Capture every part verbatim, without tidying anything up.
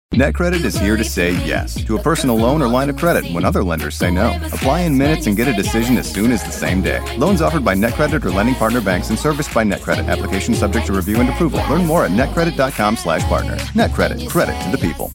NetCredit is here to say yes to a personal loan or line of credit when other lenders say no. Apply in minutes and get a decision as soon as the same day. Loans offered by NetCredit or lending partner banks and serviced by NetCredit. Application subject to review and approval. Learn more at netcredit.com slash partner. NetCredit. Credit to the people.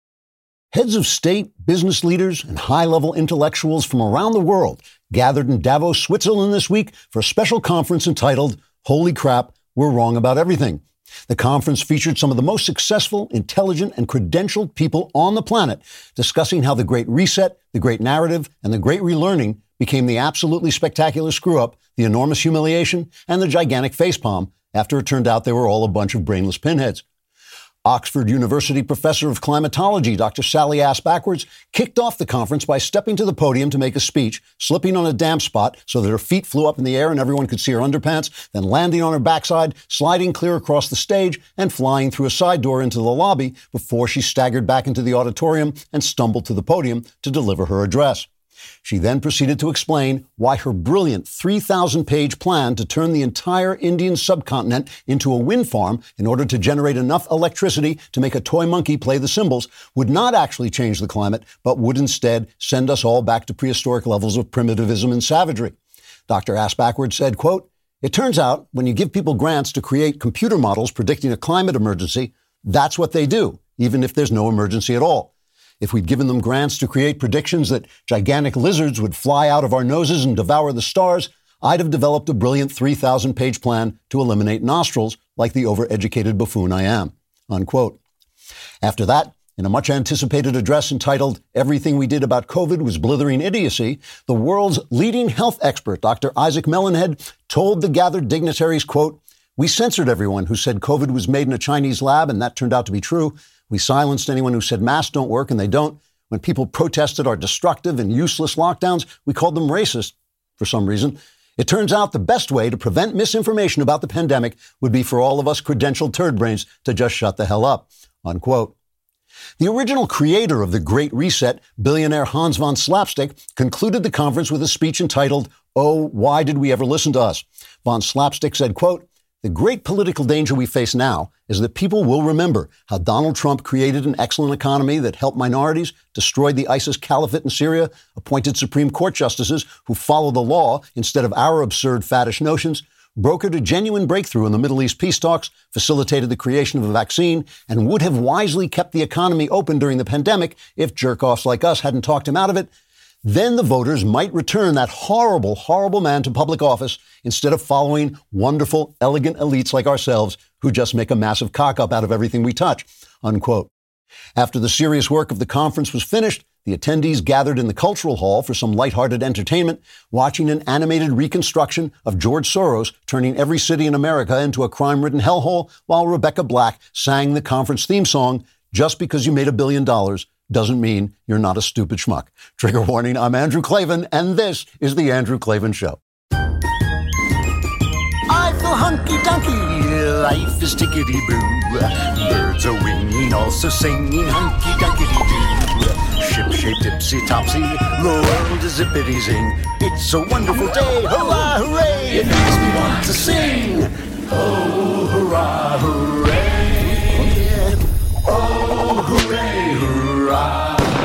Heads of state, business leaders, and high-level intellectuals from around the world gathered in Davos, Switzerland this week for a special conference entitled, Holy Crap, We're Wrong About Everything. The conference featured some of the most successful, intelligent, and credentialed people on the planet discussing how the Great Reset, the Great Narrative, and the Great Relearning became the absolutely spectacular screw-up, the enormous humiliation, and the gigantic facepalm after it turned out they were all a bunch of brainless pinheads. Oxford University professor of climatology, Doctor Sally Ass Backwards, kicked off the conference by stepping to the podium to make a speech, slipping on a damp spot so that her feet flew up in the air and everyone could see her underpants, then landing on her backside, sliding clear across the stage, and flying through a side door into the lobby before she staggered back into the auditorium and stumbled to the podium to deliver her address. She then proceeded to explain why her brilliant three thousand page plan to turn the entire Indian subcontinent into a wind farm in order to generate enough electricity to make a toy monkey play the cymbals would not actually change the climate, but would instead send us all back to prehistoric levels of primitivism and savagery. Doctor Ass Backwards said, quote, "It turns out when you give people grants to create computer models predicting a climate emergency, that's what they do, even if there's no emergency at all. If we'd given them grants to create predictions that gigantic lizards would fly out of our noses and devour the stars, I'd have developed a brilliant three thousand page plan to eliminate nostrils like the overeducated buffoon I am." Unquote. After that, in a much-anticipated address entitled Everything We Did About COVID Was Blithering Idiocy, the world's leading health expert, Doctor Isaac Melonhead, told the gathered dignitaries, quote, "We censored everyone who said COVID was made in a Chinese lab, and that turned out to be true. We silenced anyone who said masks don't work, and they don't. When people protested our destructive and useless lockdowns, we called them racist for some reason. It turns out the best way to prevent misinformation about the pandemic would be for all of us credentialed turd brains to just shut the hell up." Unquote. The original creator of the Great Reset, billionaire Hans von Slapstick, concluded the conference with a speech entitled, "Oh, why did we ever listen to us?" Von Slapstick said, quote, "The great political danger we face now is that people will remember how Donald Trump created an excellent economy that helped minorities, destroyed the ISIS caliphate in Syria, appointed Supreme Court justices who follow the law instead of our absurd faddish notions, brokered a genuine breakthrough in the Middle East peace talks, facilitated the creation of a vaccine, and would have wisely kept the economy open during the pandemic if jerk-offs like us hadn't talked him out of it. Then the voters might return that horrible, horrible man to public office instead of following wonderful, elegant elites like ourselves who just make a massive cock-up out of everything we touch." Unquote. After the serious work of the conference was finished, the attendees gathered in the Cultural Hall for some lighthearted entertainment, watching an animated reconstruction of George Soros turning every city in America into a crime-ridden hellhole while Rebecca Black sang the conference theme song, "Just because you made a billion dollars doesn't mean you're not a stupid schmuck." Trigger warning, I'm Andrew Klavan, and this is The Andrew Klavan Show. I feel hunky-dunky, life is tickety-boo. Birds are winging, also singing hunky-dunky-doo. Ship-shaped, tipsy-topsy, the world is zippity-zing. It's a wonderful day, hurrah, hooray! It makes me want to sing. Oh, hurrah, hooray! Oh, hooray, hurrah!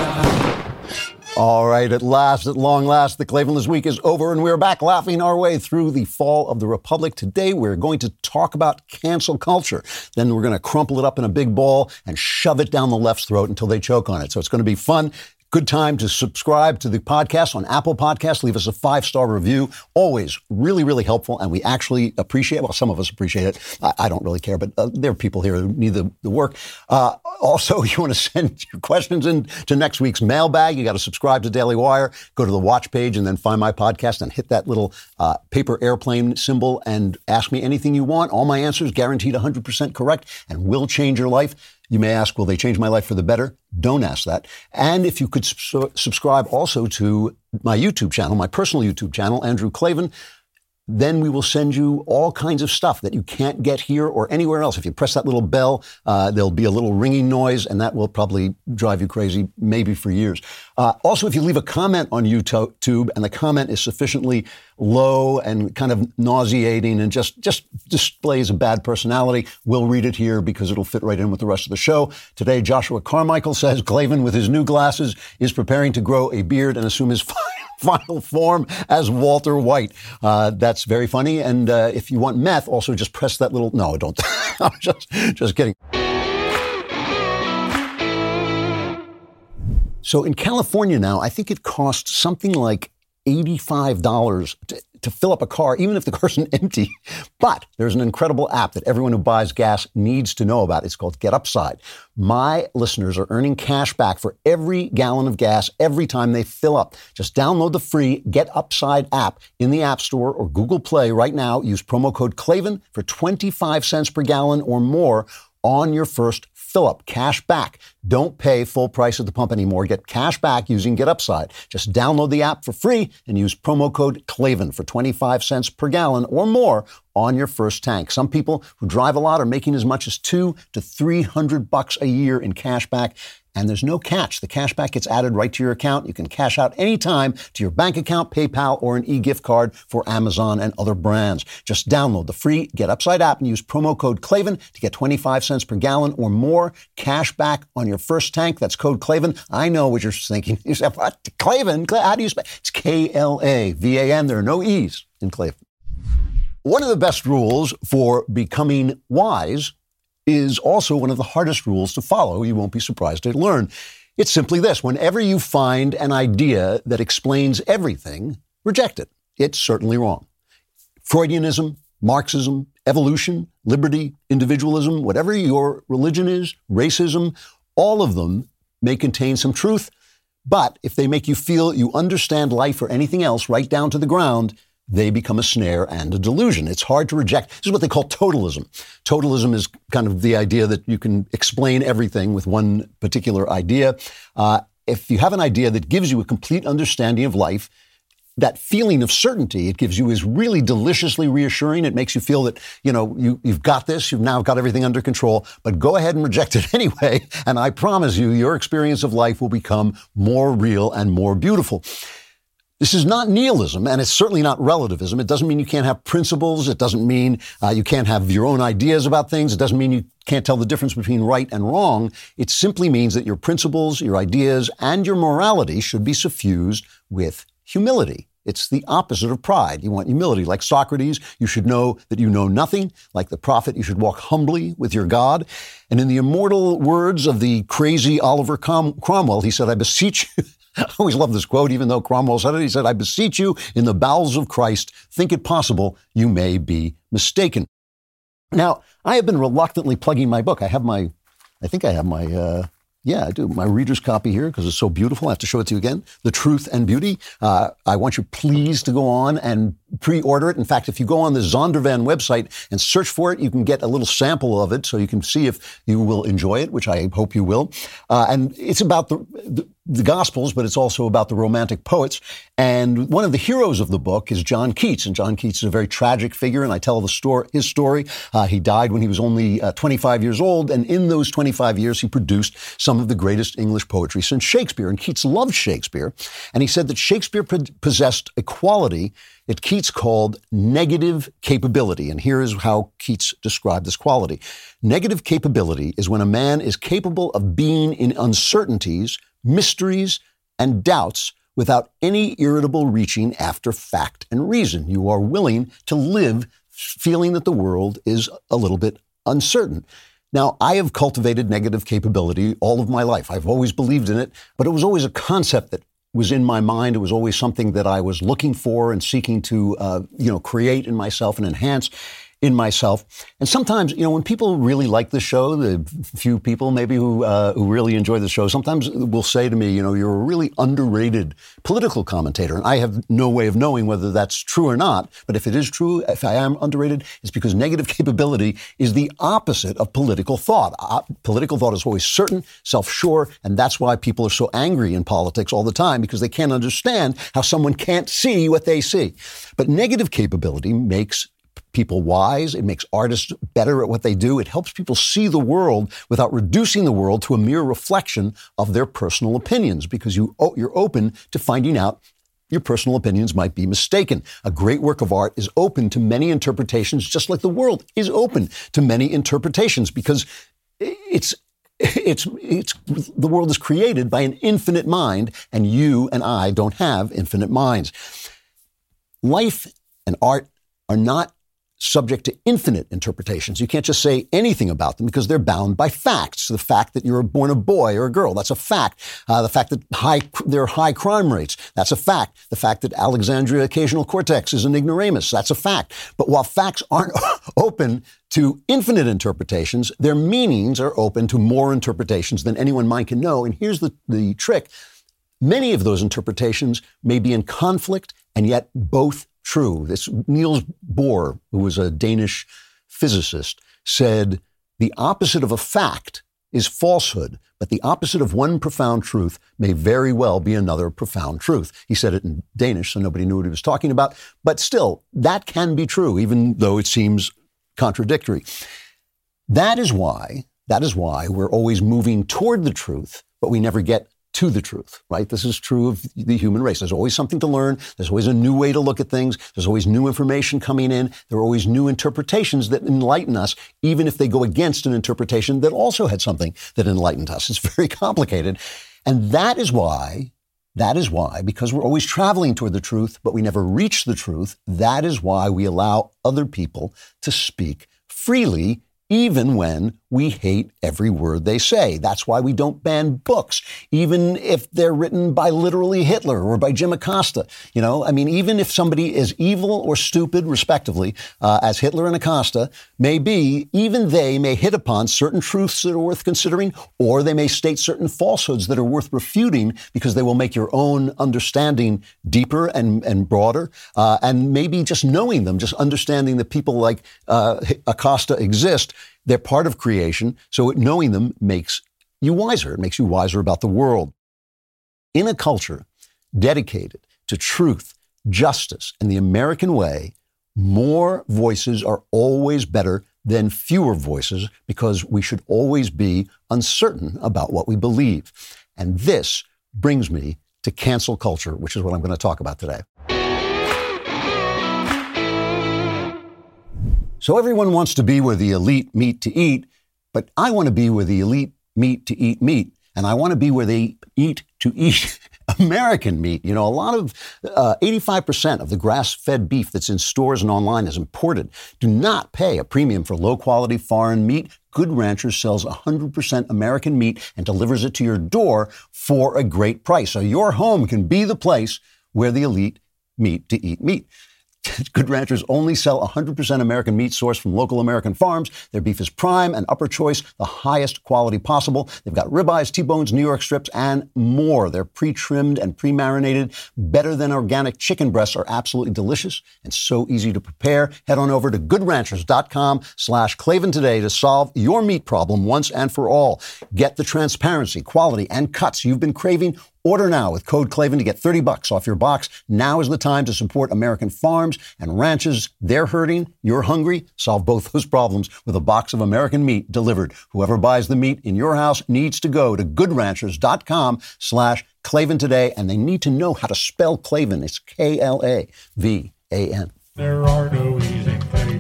All right, at last, at long last, the Klavanless Week is over, and we're back laughing our way through the fall of the Republic. Today, we're going to talk about cancel culture. Then we're going to crumple it up in a big ball and shove it down the left's throat until they choke on it. So it's going to be fun. Good time to subscribe to the podcast on Apple Podcasts. Leave us a five-star review. Always really, really helpful, and we actually appreciate it. Well, some of us appreciate it. I, I don't really care, but uh, there are people here who need the, the work. Uh, also, you want to send your questions in to next week's mailbag. You got to subscribe to Daily Wire, go to the watch page, and then find my podcast and hit that little uh, paper airplane symbol and ask me anything you want. All my answers guaranteed one hundred percent correct and will change your life. You may ask, will they change my life for the better? Don't ask that. And if you could su- subscribe also to my YouTube channel, my personal YouTube channel, Andrew Klavan, then we will send you all kinds of stuff that you can't get here or anywhere else. If you press that little bell, uh, there'll be a little ringing noise, and that will probably drive you crazy, maybe for years. Uh, also, if you leave a comment on YouTube and the comment is sufficiently low and kind of nauseating and just, just displays a bad personality, we'll read it here because it'll fit right in with the rest of the show. Today, Joshua Carmichael says Klavan, with his new glasses, is preparing to grow a beard and assume his final form as Walter White. Uh, that's very funny. And uh, if you want meth, also just press that little... No, don't. I'm just, just kidding. So in California now, I think it costs something like eighty-five dollars to, to fill up a car, even if the car's empty. But there's an incredible app that everyone who buys gas needs to know about. It's called Get Upside. My listeners are earning cash back for every gallon of gas every time they fill up. Just download the free Get Upside app in the App Store or Google Play right now. Use promo code Klavan for twenty-five cents per gallon or more on your first fill up. Cash back. Don't pay full price at the pump anymore. Get cash back using Get Upside. Just download the app for free and use promo code Klavan for twenty-five cents per gallon or more on your first tank. Some people who drive a lot are making as much as two to three hundred bucks a year in cash back. And there's no catch. The cash back gets added right to your account. You can cash out anytime to your bank account, PayPal, or an e-gift card for Amazon and other brands. Just download the free Get Upside app and use promo code Klavan to get twenty-five cents per gallon or more cash back on your first tank. That's code Klavan. I know what you're thinking. You say, what? Klavan? How do you spell? It's K L A V A N. There are no E's in Klavan. One of the best rules for becoming wise is also one of the hardest rules to follow. You won't be surprised to learn. It's simply this. Whenever you find an idea that explains everything, reject it. It's certainly wrong. Freudianism, Marxism, evolution, liberty, individualism, whatever your religion is, racism, all of them may contain some truth. But if they make you feel you understand life or anything else right down to the ground, they become a snare and a delusion. It's hard to reject. This is what they call totalism. Totalism is kind of the idea that you can explain everything with one particular idea. Uh, if you have an idea that gives you a complete understanding of life, that feeling of certainty it gives you is really deliciously reassuring. It makes you feel that, you know, you, you've got this, you've now got everything under control, but go ahead and reject it anyway. And I promise you, your experience of life will become more real and more beautiful. This is not nihilism, and it's certainly not relativism. It doesn't mean you can't have principles. It doesn't mean uh, you can't have your own ideas about things. It doesn't mean you can't tell the difference between right and wrong. It simply means that your principles, your ideas, and your morality should be suffused with humility. It's the opposite of pride. You want humility. Like Socrates, you should know that you know nothing. Like the prophet, you should walk humbly with your God. And in the immortal words of the crazy Oliver Crom- Cromwell, he said, I beseech you, I always love this quote, even though Cromwell said it. He said, I beseech you in the bowels of Christ, think it possible you may be mistaken. Now, I have been reluctantly plugging my book. I have my, I think I have my, uh, yeah, I do. My reader's copy here because it's so beautiful. I have to show it to you again. The Truth and Beauty. Uh, I want you please to go on and pre-order it. In fact, if you go on the Zondervan website and search for it, you can get a little sample of it so you can see if you will enjoy it, which I hope you will. Uh, and it's about the, the the Gospels, but it's also about the Romantic poets. And one of the heroes of the book is John Keats. And John Keats is a very tragic figure, and I tell the story, his story. Uh, he died when he was only uh, twenty-five years old, and in those twenty-five years, he produced some of the greatest English poetry since Shakespeare. And Keats loved Shakespeare, and he said that Shakespeare possessed a quality that Keats called negative capability. And here is how Keats described this quality. Negative capability is when a man is capable of being in uncertainties, mysteries, and doubts without any irritable reaching after fact and reason. You are willing to live feeling that the world is a little bit uncertain. Now, I have cultivated negative capability all of my life. I've always believed in it, but it was always a concept that was in my mind. It was always something that I was looking for and seeking to, uh, you know, create in myself and enhance. in myself. And sometimes, you know, when people really like the show, the few people maybe who uh, who really enjoy the show, sometimes will say to me, you know, you're a really underrated political commentator. And I have no way of knowing whether that's true or not. But if it is true, if I am underrated, it's because negative capability is the opposite of political thought. Uh, political thought is always certain, self-sure, and that's why people are so angry in politics all the time, because they can't understand how someone can't see what they see. But negative capability makes people wise. It makes artists better at what they do. It helps people see the world without reducing the world to a mere reflection of their personal opinions, because you, you're open to finding out your personal opinions might be mistaken. A great work of art is open to many interpretations, just like the world is open to many interpretations, because it's It's, it's, the world is created by an infinite mind, and you and I don't have infinite minds. Life and art are not subject to infinite interpretations. You can't just say anything about them because they're bound by facts. The fact that you're born a boy or a girl, that's a fact. Uh, the fact that high, there are high crime rates, that's a fact. The fact that Alexandria occasional cortex is an ignoramus, that's a fact. But while facts aren't open to infinite interpretations, their meanings are open to more interpretations than anyone mind can know. And here's the, the trick. Many of those interpretations may be in conflict and yet both true. This Niels Bohr, who was a Danish physicist, said the opposite of a fact is falsehood, but the opposite of one profound truth may very well be another profound truth. He said it in Danish, so nobody knew what he was talking about. But still, that can be true, even though it seems contradictory. That is why, that is why we're always moving toward the truth, but we never get to the truth, right? This is true of the human race. There's always something to learn. There's always a new way to look at things. There's always new information coming in. There are always new interpretations that enlighten us, even if they go against an interpretation that also had something that enlightened us. It's very complicated. And that is why, that is why, because we're always traveling toward the truth, but we never reach the truth, that is why we allow other people to speak freely, even when we hate every word they say. That's why we don't ban books, even if they're written by literally Hitler or by Jim Acosta. You know, I mean, even if somebody is evil or stupid, respectively, uh, as Hitler and Acosta may be, even they may hit upon certain truths that are worth considering, or they may state certain falsehoods that are worth refuting because they will make your own understanding deeper and, and broader. Uh, and maybe just knowing them, just understanding that people like uh, Acosta exist, they're part of creation, so knowing them makes you wiser. It makes you wiser about the world. In a culture dedicated to truth, justice, and the American way, more voices are always better than fewer voices, because we should always be uncertain about what we believe. And this brings me to cancel culture, which is what I'm going to talk about today. So everyone wants to be where the elite meet to eat, but I want to be where the elite meet to eat meat. And I want to be where they eat to eat American meat. You know, a lot of, uh, eighty-five percent of the grass-fed beef that's in stores and online is imported. Do not pay a premium for low-quality foreign meat. Good Ranchers sells one hundred percent American meat and delivers it to your door for a great price. So your home can be the place where the elite meet to eat meat. Good Ranchers only sell one hundred percent American meat sourced from local American farms. Their beef is prime and upper choice, the highest quality possible. They've got ribeyes, T-bones, New York strips, and more. They're pre-trimmed and pre-marinated. Better than organic chicken breasts, are absolutely delicious and so easy to prepare. Head on over to goodranchers.com slash Klavan today to solve your meat problem once and for all. Get the transparency, quality, and cuts you've been craving. Order now with code Klavan to get thirty bucks off your box. Now is the time to support American farms and ranches. They're hurting, you're hungry. Solve both those problems with a box of American meat delivered. Whoever buys the meat in your house needs to go to goodranchers.com slash Klavan today, and they need to know how to spell Klavan. It's K L A V A N. There are no easy things.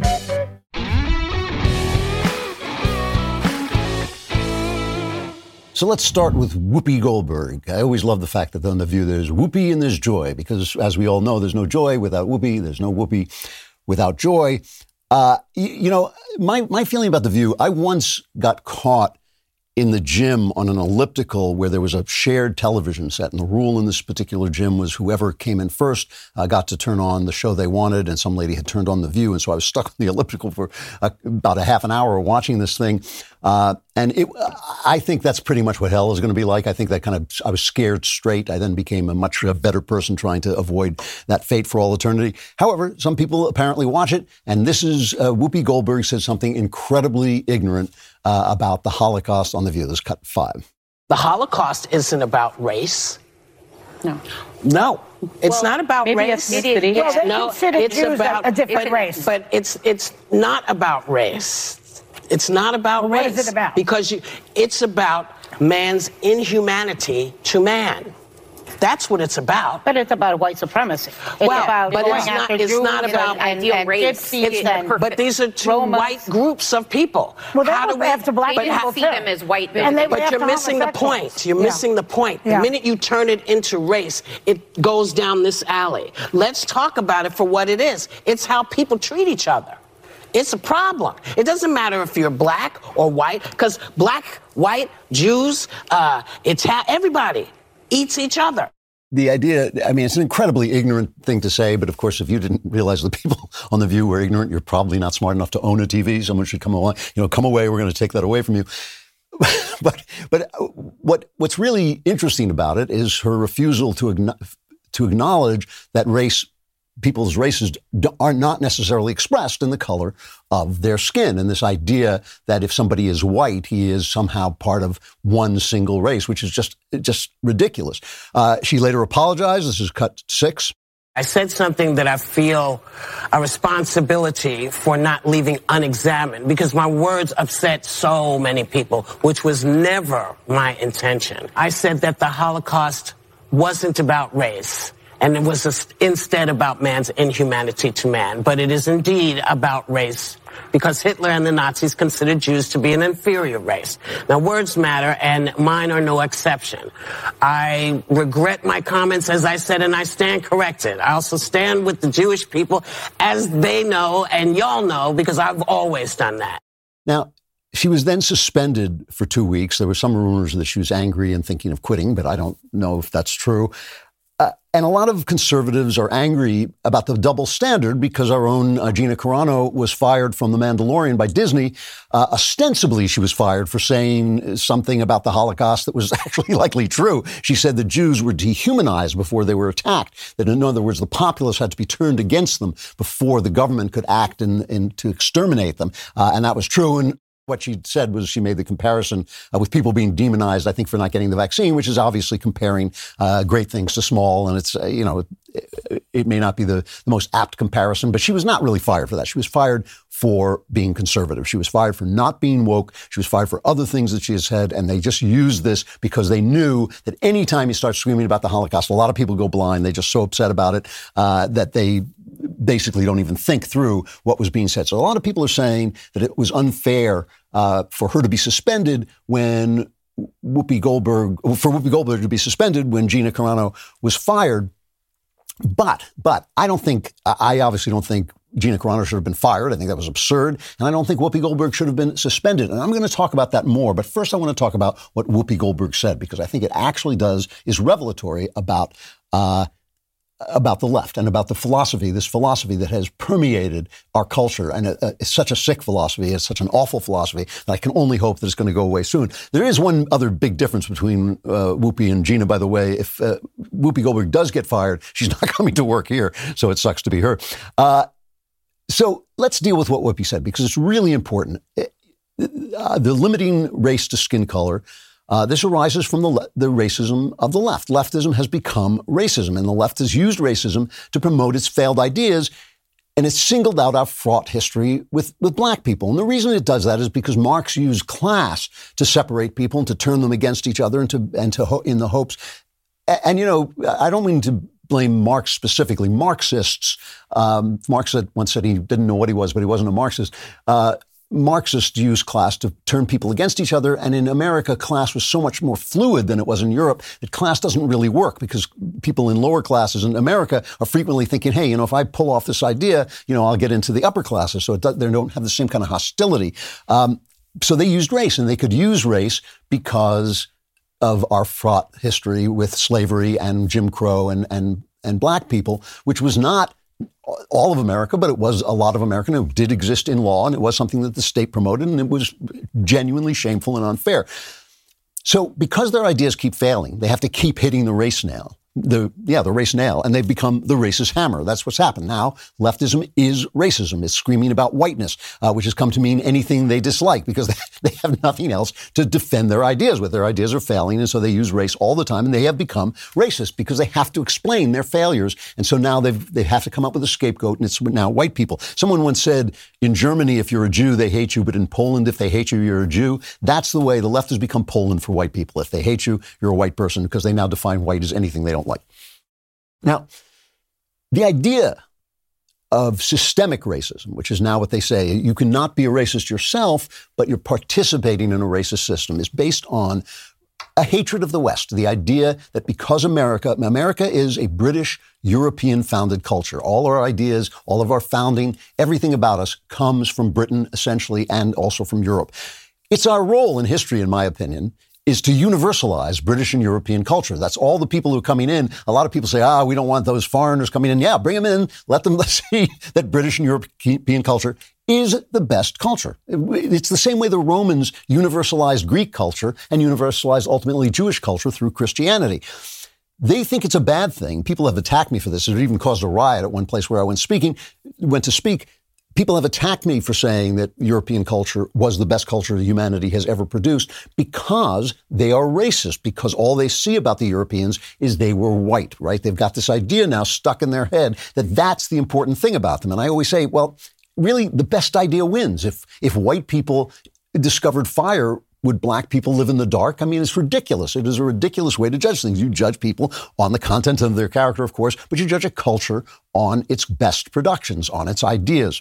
So let's start with Whoopi Goldberg. I always love the fact that on The View there's Whoopi and there's joy, because as we all know, there's no joy without Whoopi. There's no Whoopi without joy. Uh, you, you know, my, my feeling about The View, I once got caught in the gym on an elliptical where there was a shared television set. And the rule in this particular gym was whoever came in first uh, got to turn on the show they wanted. And some lady had turned on The View. And so I was stuck on the elliptical for uh, about a half an hour watching this thing. Uh, and it, I think that's pretty much what hell is going to be like. I think that kind of, I was scared straight. I then became a much better person trying to avoid that fate for all eternity. However, some people apparently watch it. And this is, uh, Whoopi Goldberg said something incredibly ignorant uh, about the Holocaust on The View. This is cut five. The Holocaust isn't about race. No. No. It's well, not about maybe race. Ethnicity. It's, Well, no, it's Jews about a different it, race. But it's it's not about race. It's not about well, race. What is it about? Because you, it's about man's inhumanity to man. That's what it's about. But it's about white supremacy. It's well, about but going it's not, after it's Jews not about and, ideal and race. gypsies it's, and but these are two Romans. white groups of people. Well, that How was do we after black They people didn't see too. them as white. And they were But you're after missing the homosexuals. point. You're Yeah. missing the point. The Yeah. minute you turn it into race, it goes down this alley. Let's talk about it for what it is. It's how people treat each other. It's a problem. It doesn't matter if you're black or white, because black, white, Jews, uh, Ita- everybody eats each other. The idea, I mean, it's an incredibly ignorant thing to say, but of course, if you didn't realize the people on The View were ignorant, you're probably not smart enough to own a T V. Someone should come along, you know, come away, we're going to take that away from you. but but what what's really interesting about it is her refusal to to acknowledge that race, people's races are not necessarily expressed in the color of their skin. And this idea that if somebody is white, he is somehow part of one single race, which is just just ridiculous. Uh, she later apologized. This is cut six. I said something that I feel a responsibility for not leaving unexamined because my words upset so many people, which was never my intention. I said that the Holocaust wasn't about race. And it was a, instead about man's inhumanity to man. But it is indeed about race because Hitler and the Nazis considered Jews to be an inferior race. Now, words matter, and mine are no exception. I regret my comments, as I said, and I stand corrected. I also stand with the Jewish people, as they know, and y'all know, because I've always done that. Now, she was then suspended for two weeks. There were some rumors that she was angry and thinking of quitting, but I don't know if that's true. Uh, and a lot of conservatives are angry about the double standard because our own uh, Gina Carano was fired from The Mandalorian by Disney. Uh, ostensibly, she was fired for saying something about the Holocaust that was actually likely true. She said the Jews were dehumanized before they were attacked, that in other words, the populace had to be turned against them before the government could act in, in, to exterminate them. Uh, and that was true. And what she said was she made the comparison uh, with people being demonized, I think, for not getting the vaccine, which is obviously comparing uh, great things to small. And it's, uh, you know, it, it may not be the, the most apt comparison, but she was not really fired for that. She was fired for being conservative. She was fired for not being woke. She was fired for other things that she has said. And they just used this because they knew that any time you start screaming about the Holocaust, a lot of people go blind. They're just so upset about it uh, that they basically don't even think through what was being said. So a lot of people are saying that it was unfair uh, for her to be suspended when Whoopi Goldberg, for Whoopi Goldberg to be suspended when Gina Carano was fired. But, but I don't think, I obviously don't think Gina Carano should have been fired. I think that was absurd. And I don't think Whoopi Goldberg should have been suspended. And I'm going to talk about that more. But first, I want to talk about what Whoopi Goldberg said, because I think it actually does, is revelatory about, uh, about the left and about the philosophy, this philosophy that has permeated our culture. And uh, it's such a sick philosophy. It's such an awful philosophy that I can only hope that it's going to go away soon. There is one other big difference between uh, Whoopi and Gina, by the way. If uh, Whoopi Goldberg does get fired, she's not coming to work here. So it sucks to be her. Uh, so let's deal with what Whoopi said, because it's really important. Uh, the limiting race to skin color, Uh, this arises from the, le- the racism of the left. Leftism has become racism, and the left has used racism to promote its failed ideas, and it's singled out our fraught history with, with black people. And the reason it does that is because Marx used class to separate people and to turn them against each other and to, and to ho- in the hopes. And, and, you know, I don't mean to blame Marx specifically. Marxists, um, Marx had once said he didn't know what he was, but he wasn't a Marxist. Uh, Marxists used class to turn people against each other. And in America, class was so much more fluid than it was in Europe that class doesn't really work because people in lower classes in America are frequently thinking, hey, you know, if I pull off this idea, you know, I'll get into the upper classes. So it does, they don't have the same kind of hostility. Um, so they used race, and they could use race because of our fraught history with slavery and Jim Crow and, and, and black people, which was not all of America, but it was a lot of America. It did exist in law, and it was something that the state promoted, and it was genuinely shameful and unfair. So because their ideas keep failing, they have to keep hitting the race nail. The yeah, the race nail, and they've become the racist hammer. That's what's happened. Now, leftism is racism. It's screaming about whiteness, uh, which has come to mean anything they dislike because they have nothing else to defend their ideas with. Their ideas are failing, and so they use race all the time, and they have become racist because they have to explain their failures. And so now they've, they have to come up with a scapegoat, and it's now white people. Someone once said, in Germany, if you're a Jew, they hate you, but in Poland, if they hate you, you're a Jew. That's the way the left has become Poland for white people. If they hate you, you're a white person because they now define white as anything they don't like. Now, the idea of systemic racism, which is now what they say, you cannot be a racist yourself, but you're participating in a racist system, is based on a hatred of the West. The idea that because America, America is a British, European-founded culture. All our ideas, all of our founding, everything about us comes from Britain, essentially, and also from Europe. It's our role in history, in my opinion, is to universalize British and European culture. That's all the people who are coming in. A lot of people say, ah, we don't want those foreigners coming in. Yeah, bring them in. Let them see that British and European culture is the best culture. It's the same way the Romans universalized Greek culture and universalized ultimately Jewish culture through Christianity. They think it's a bad thing. People have attacked me for this. It even caused a riot at one place where I went speaking, went to speak. People have attacked me for saying that European culture was the best culture humanity has ever produced because they are racist, because all they see about the Europeans is they were white, right? They've got this idea now stuck in their head that that's the important thing about them. And I always say, well, really, the best idea wins. If if white people discovered fire, would black people live in the dark? I mean, it's ridiculous. It is a ridiculous way to judge things. You judge people on the content of their character, of course, but you judge a culture on its best productions, on its ideas.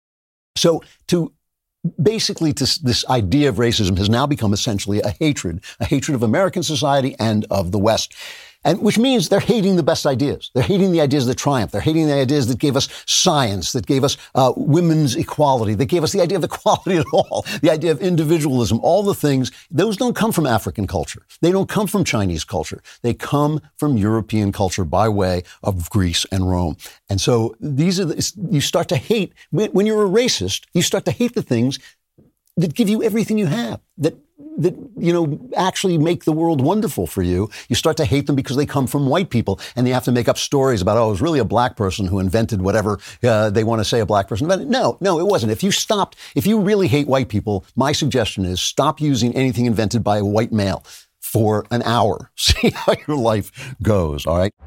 So to basically to, this idea of racism has now become essentially a hatred, a hatred of American society and of the West. And which means they're hating the best ideas. They're hating the ideas that triumph. They're hating the ideas that gave us science, that gave us uh, women's equality, that gave us the idea of equality at all, the idea of individualism, all the things. Those don't come from African culture. They don't come from Chinese culture. They come from European culture by way of Greece and Rome. And so these are the, you start to hate, when you're a racist, you start to hate the things that give you everything you have, that that, you know, actually make the world wonderful for you. You start to hate them because they come from white people, and you have to make up stories about, oh, it was really a black person who invented whatever uh, they want to say a black person invented. No, no, it wasn't. If you stopped, if you really hate white people, my suggestion is stop using anything invented by a white male for an hour. See how your life goes, all right?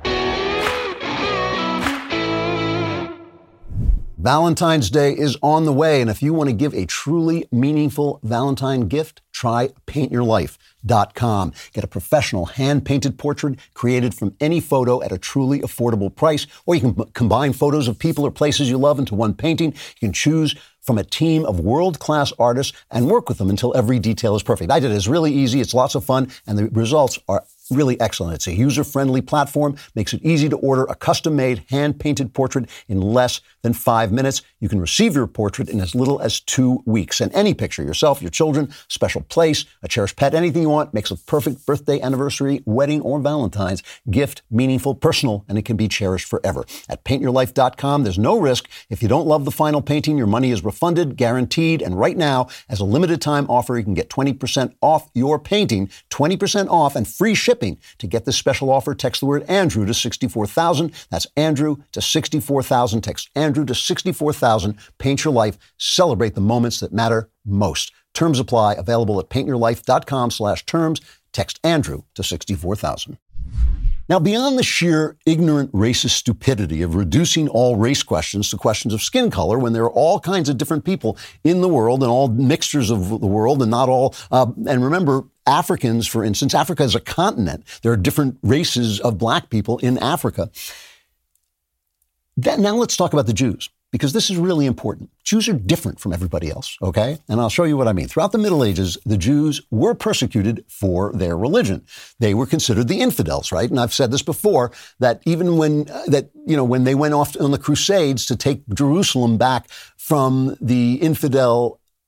Valentine's Day is on the way, and if you want to give a truly meaningful Valentine gift, try paint your life dot com. Get a professional hand-painted portrait created from any photo at a truly affordable price, or you can b- combine photos of people or places you love into one painting. You can choose from a team of world-class artists and work with them until every detail is perfect. I did it. It's really easy. It's lots of fun, and the results are really excellent. It's a user-friendly platform, makes it easy to order a custom-made, hand-painted portrait in less than five minutes. You can receive your portrait in as little as two weeks. And any picture, yourself, your children, special place, a cherished pet, anything you want, makes a perfect birthday, anniversary, wedding, or Valentine's gift meaningful, personal, and it can be cherished forever. At paint your life dot com, there's no risk. If you don't love the final painting, your money is refunded, guaranteed. And right now, as a limited time offer, you can get twenty percent off your painting, twenty percent off and free shipping. To get this special offer, text the word Andrew to sixty-four thousand. That's Andrew to sixty-four thousand. Text Andrew to sixty-four thousand. Paint your life. Celebrate the moments that matter most. Terms apply. Available at paint your life dot com slash terms. Text Andrew to sixty-four thousand. Now, beyond the sheer ignorant racist stupidity of reducing all race questions to questions of skin color, when there are all kinds of different people in the world and all mixtures of the world and not all, uh, and remember, Africans, for instance, Africa is a continent. There are different races of black people in Africa. That, now let's talk about the Jews, because this is really important. Jews are different from everybody else, okay? And I'll show you what I mean. Throughout the Middle Ages, the Jews were persecuted for their religion. They were considered the infidels, right? And I've said this before, that even when, uh, that, you know, when they went off on the Crusades to take Jerusalem back from the infidel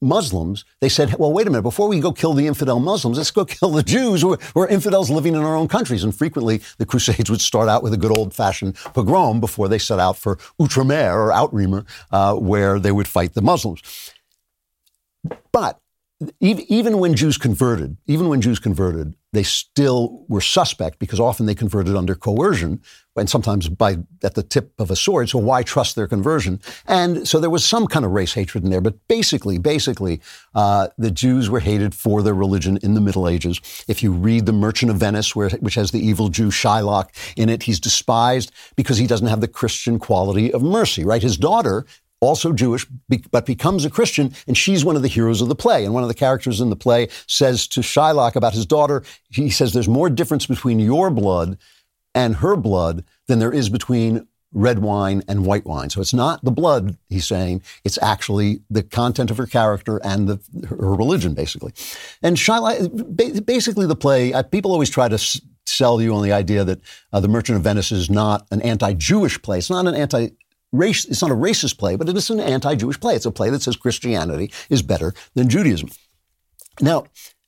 Muslims, they said, well, wait a minute, before we go kill the infidel Muslims, let's go kill the Jews who are, who are infidels living in our own countries. And frequently, the Crusades would start out with a good old-fashioned pogrom before they set out for Outremer or Outremer, uh, where they would fight the Muslims. But even when Jews converted, even when Jews converted, they still were suspect because often they converted under coercion and sometimes by at the tip of a sword. So why trust their conversion? And so there was some kind of race hatred in there. But basically, basically, uh, the Jews were hated for their religion in the Middle Ages. If you read The Merchant of Venice, where, which has the evil Jew Shylock in it, he's despised because he doesn't have the Christian quality of mercy, right? His daughter, also Jewish, but becomes a Christian, and she's one of the heroes of the play. And one of the characters in the play says to Shylock about his daughter, he says, there's more difference between your blood and her blood than there is between red wine and white wine. So it's not the blood, he's saying, it's actually the content of her character and the, her religion, basically. And Shylock, basically the play, people always try to sell you on the idea that uh, The Merchant of Venice is not an anti-Jewish play. It's not an anti Race, it's not a racist play, but it is an anti-Jewish play. It's a play that says Christianity is better than Judaism. Now,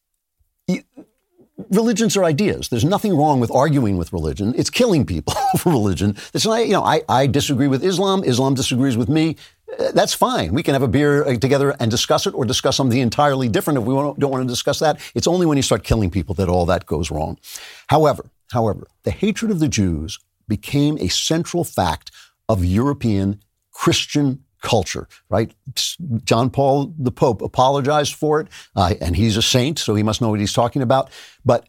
religions are ideas. There's nothing wrong with arguing with religion. It's killing people for religion. It's not, you know, I, I disagree with Islam. Islam disagrees with me. That's fine. We can have a beer together and discuss it or discuss something entirely different if we don't want to discuss that. It's only when you start killing people that all that goes wrong. However, however, the hatred of the Jews became a central fact of European Christian culture, right? John Paul, the Pope, apologized for it, uh, and he's a saint, so he must know what he's talking about. But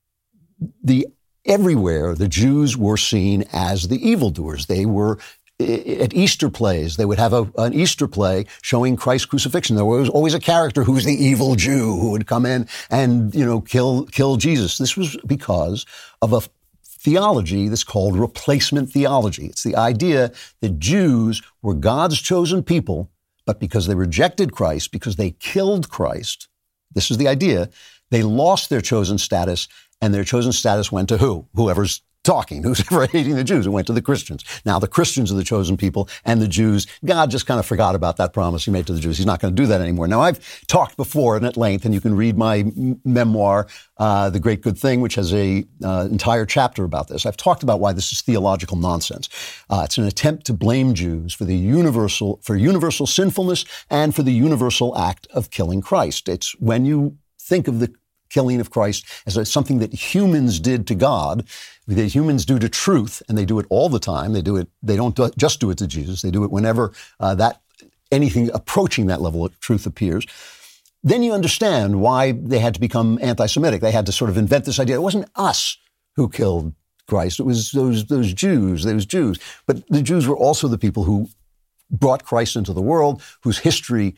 the everywhere, the Jews were seen as the evildoers. They were at Easter plays. They would have a, an Easter play showing Christ's crucifixion. There was always a character who was the evil Jew who would come in and, you know, kill kill Jesus. This was because of a theology that's called replacement theology. It's the idea that Jews were God's chosen people, but because they rejected Christ, because they killed Christ, this is the idea, they lost their chosen status, and their chosen status went to who? Whoever's talking, who's ever hating the Jews. It went to the Christians. Now the Christians are the chosen people, and the Jews, God just kind of forgot about that promise he made to the Jews. He's not going to do that anymore. Now I've talked before and at length, and you can read my m- memoir, uh, The Great Good Thing, which has a uh, entire chapter about this. I've talked about why this is theological nonsense. Uh, it's an attempt to blame Jews for the universal, for universal sinfulness and for the universal act of killing Christ. It's when you think of the killing of Christ as a, something that humans did to God, that humans do to truth, and they do it all the time. They do it. They don't do, just do it to Jesus. They do it whenever uh, that anything approaching that level of truth appears. Then you understand why they had to become anti-Semitic. They had to sort of invent this idea. It wasn't us who killed Christ. It was those those Jews. Those Jews. But the Jews were also the people who brought Christ into the world, whose history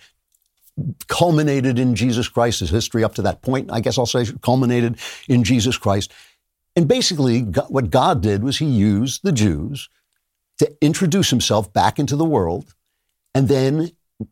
culminated in Jesus Christ. His history up to that point, I guess I'll say, culminated in Jesus Christ. And basically, God, what God did was he used the Jews to introduce himself back into the world, and then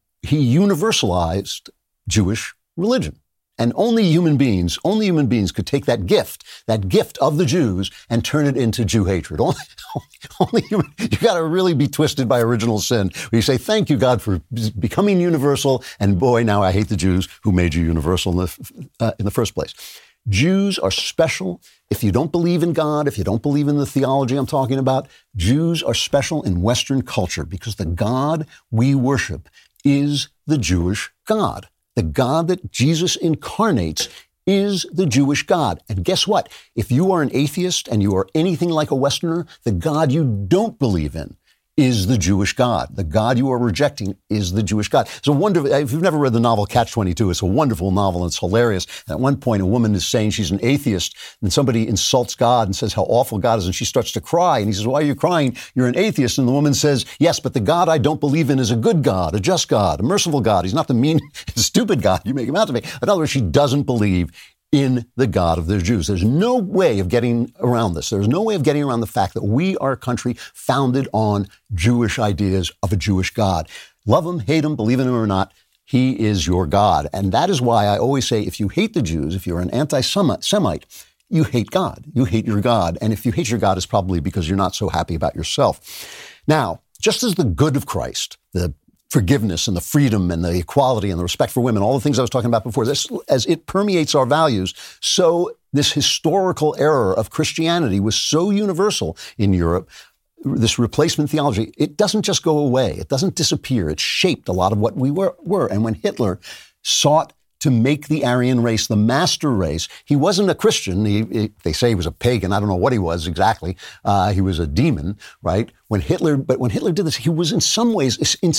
he universalized Jewish religion. And only human beings, only human beings could take that gift, that gift of the Jews, and turn it into Jew hatred. Only, only human, you got to really be twisted by original sin. Where you say, thank you, God, for becoming universal, and boy, now I hate the Jews who made you universal in the, uh, in the first place. Jews are special. If you don't believe in God, if you don't believe in the theology I'm talking about, Jews are special in Western culture because the God we worship is the Jewish God. The God that Jesus incarnates is the Jewish God. And guess what? If you are an atheist and you are anything like a Westerner, the God you don't believe in is the Jewish God. The God you are rejecting is the Jewish God. It's a wonderful, if you've never read the novel Catch twenty-two, it's a wonderful novel and it's hilarious. At one point, a woman is saying she's an atheist and somebody insults God and says how awful God is, and she starts to cry. And he says, why are you crying? You're an atheist. And the woman says, yes, but the God I don't believe in is a good God, a just God, a merciful God. He's not the mean, stupid God you make him out to be. In other words, she doesn't believe in the God of the Jews. There's no way of getting around this. There's no way of getting around the fact that we are a country founded on Jewish ideas of a Jewish God. Love him, hate him, believe in him or not, he is your God. And that is why I always say, if you hate the Jews, if you're an anti-Semite, you hate God. You hate your God. And if you hate your God, it's probably because you're not so happy about yourself. Now, just as the good of Christ, the forgiveness and the freedom and the equality and the respect for women, all the things I was talking about before, this, as it permeates our values, so this historical error of Christianity was so universal in Europe, this replacement theology, it doesn't just go away. It doesn't disappear. It shaped a lot of what we were. were. And when Hitler sought to make the Aryan race the master race, he wasn't a Christian. He, he, they say he was a pagan. I don't know what he was exactly. Uh, he was a demon, right? When Hitler, but when Hitler did this, he was in some ways in,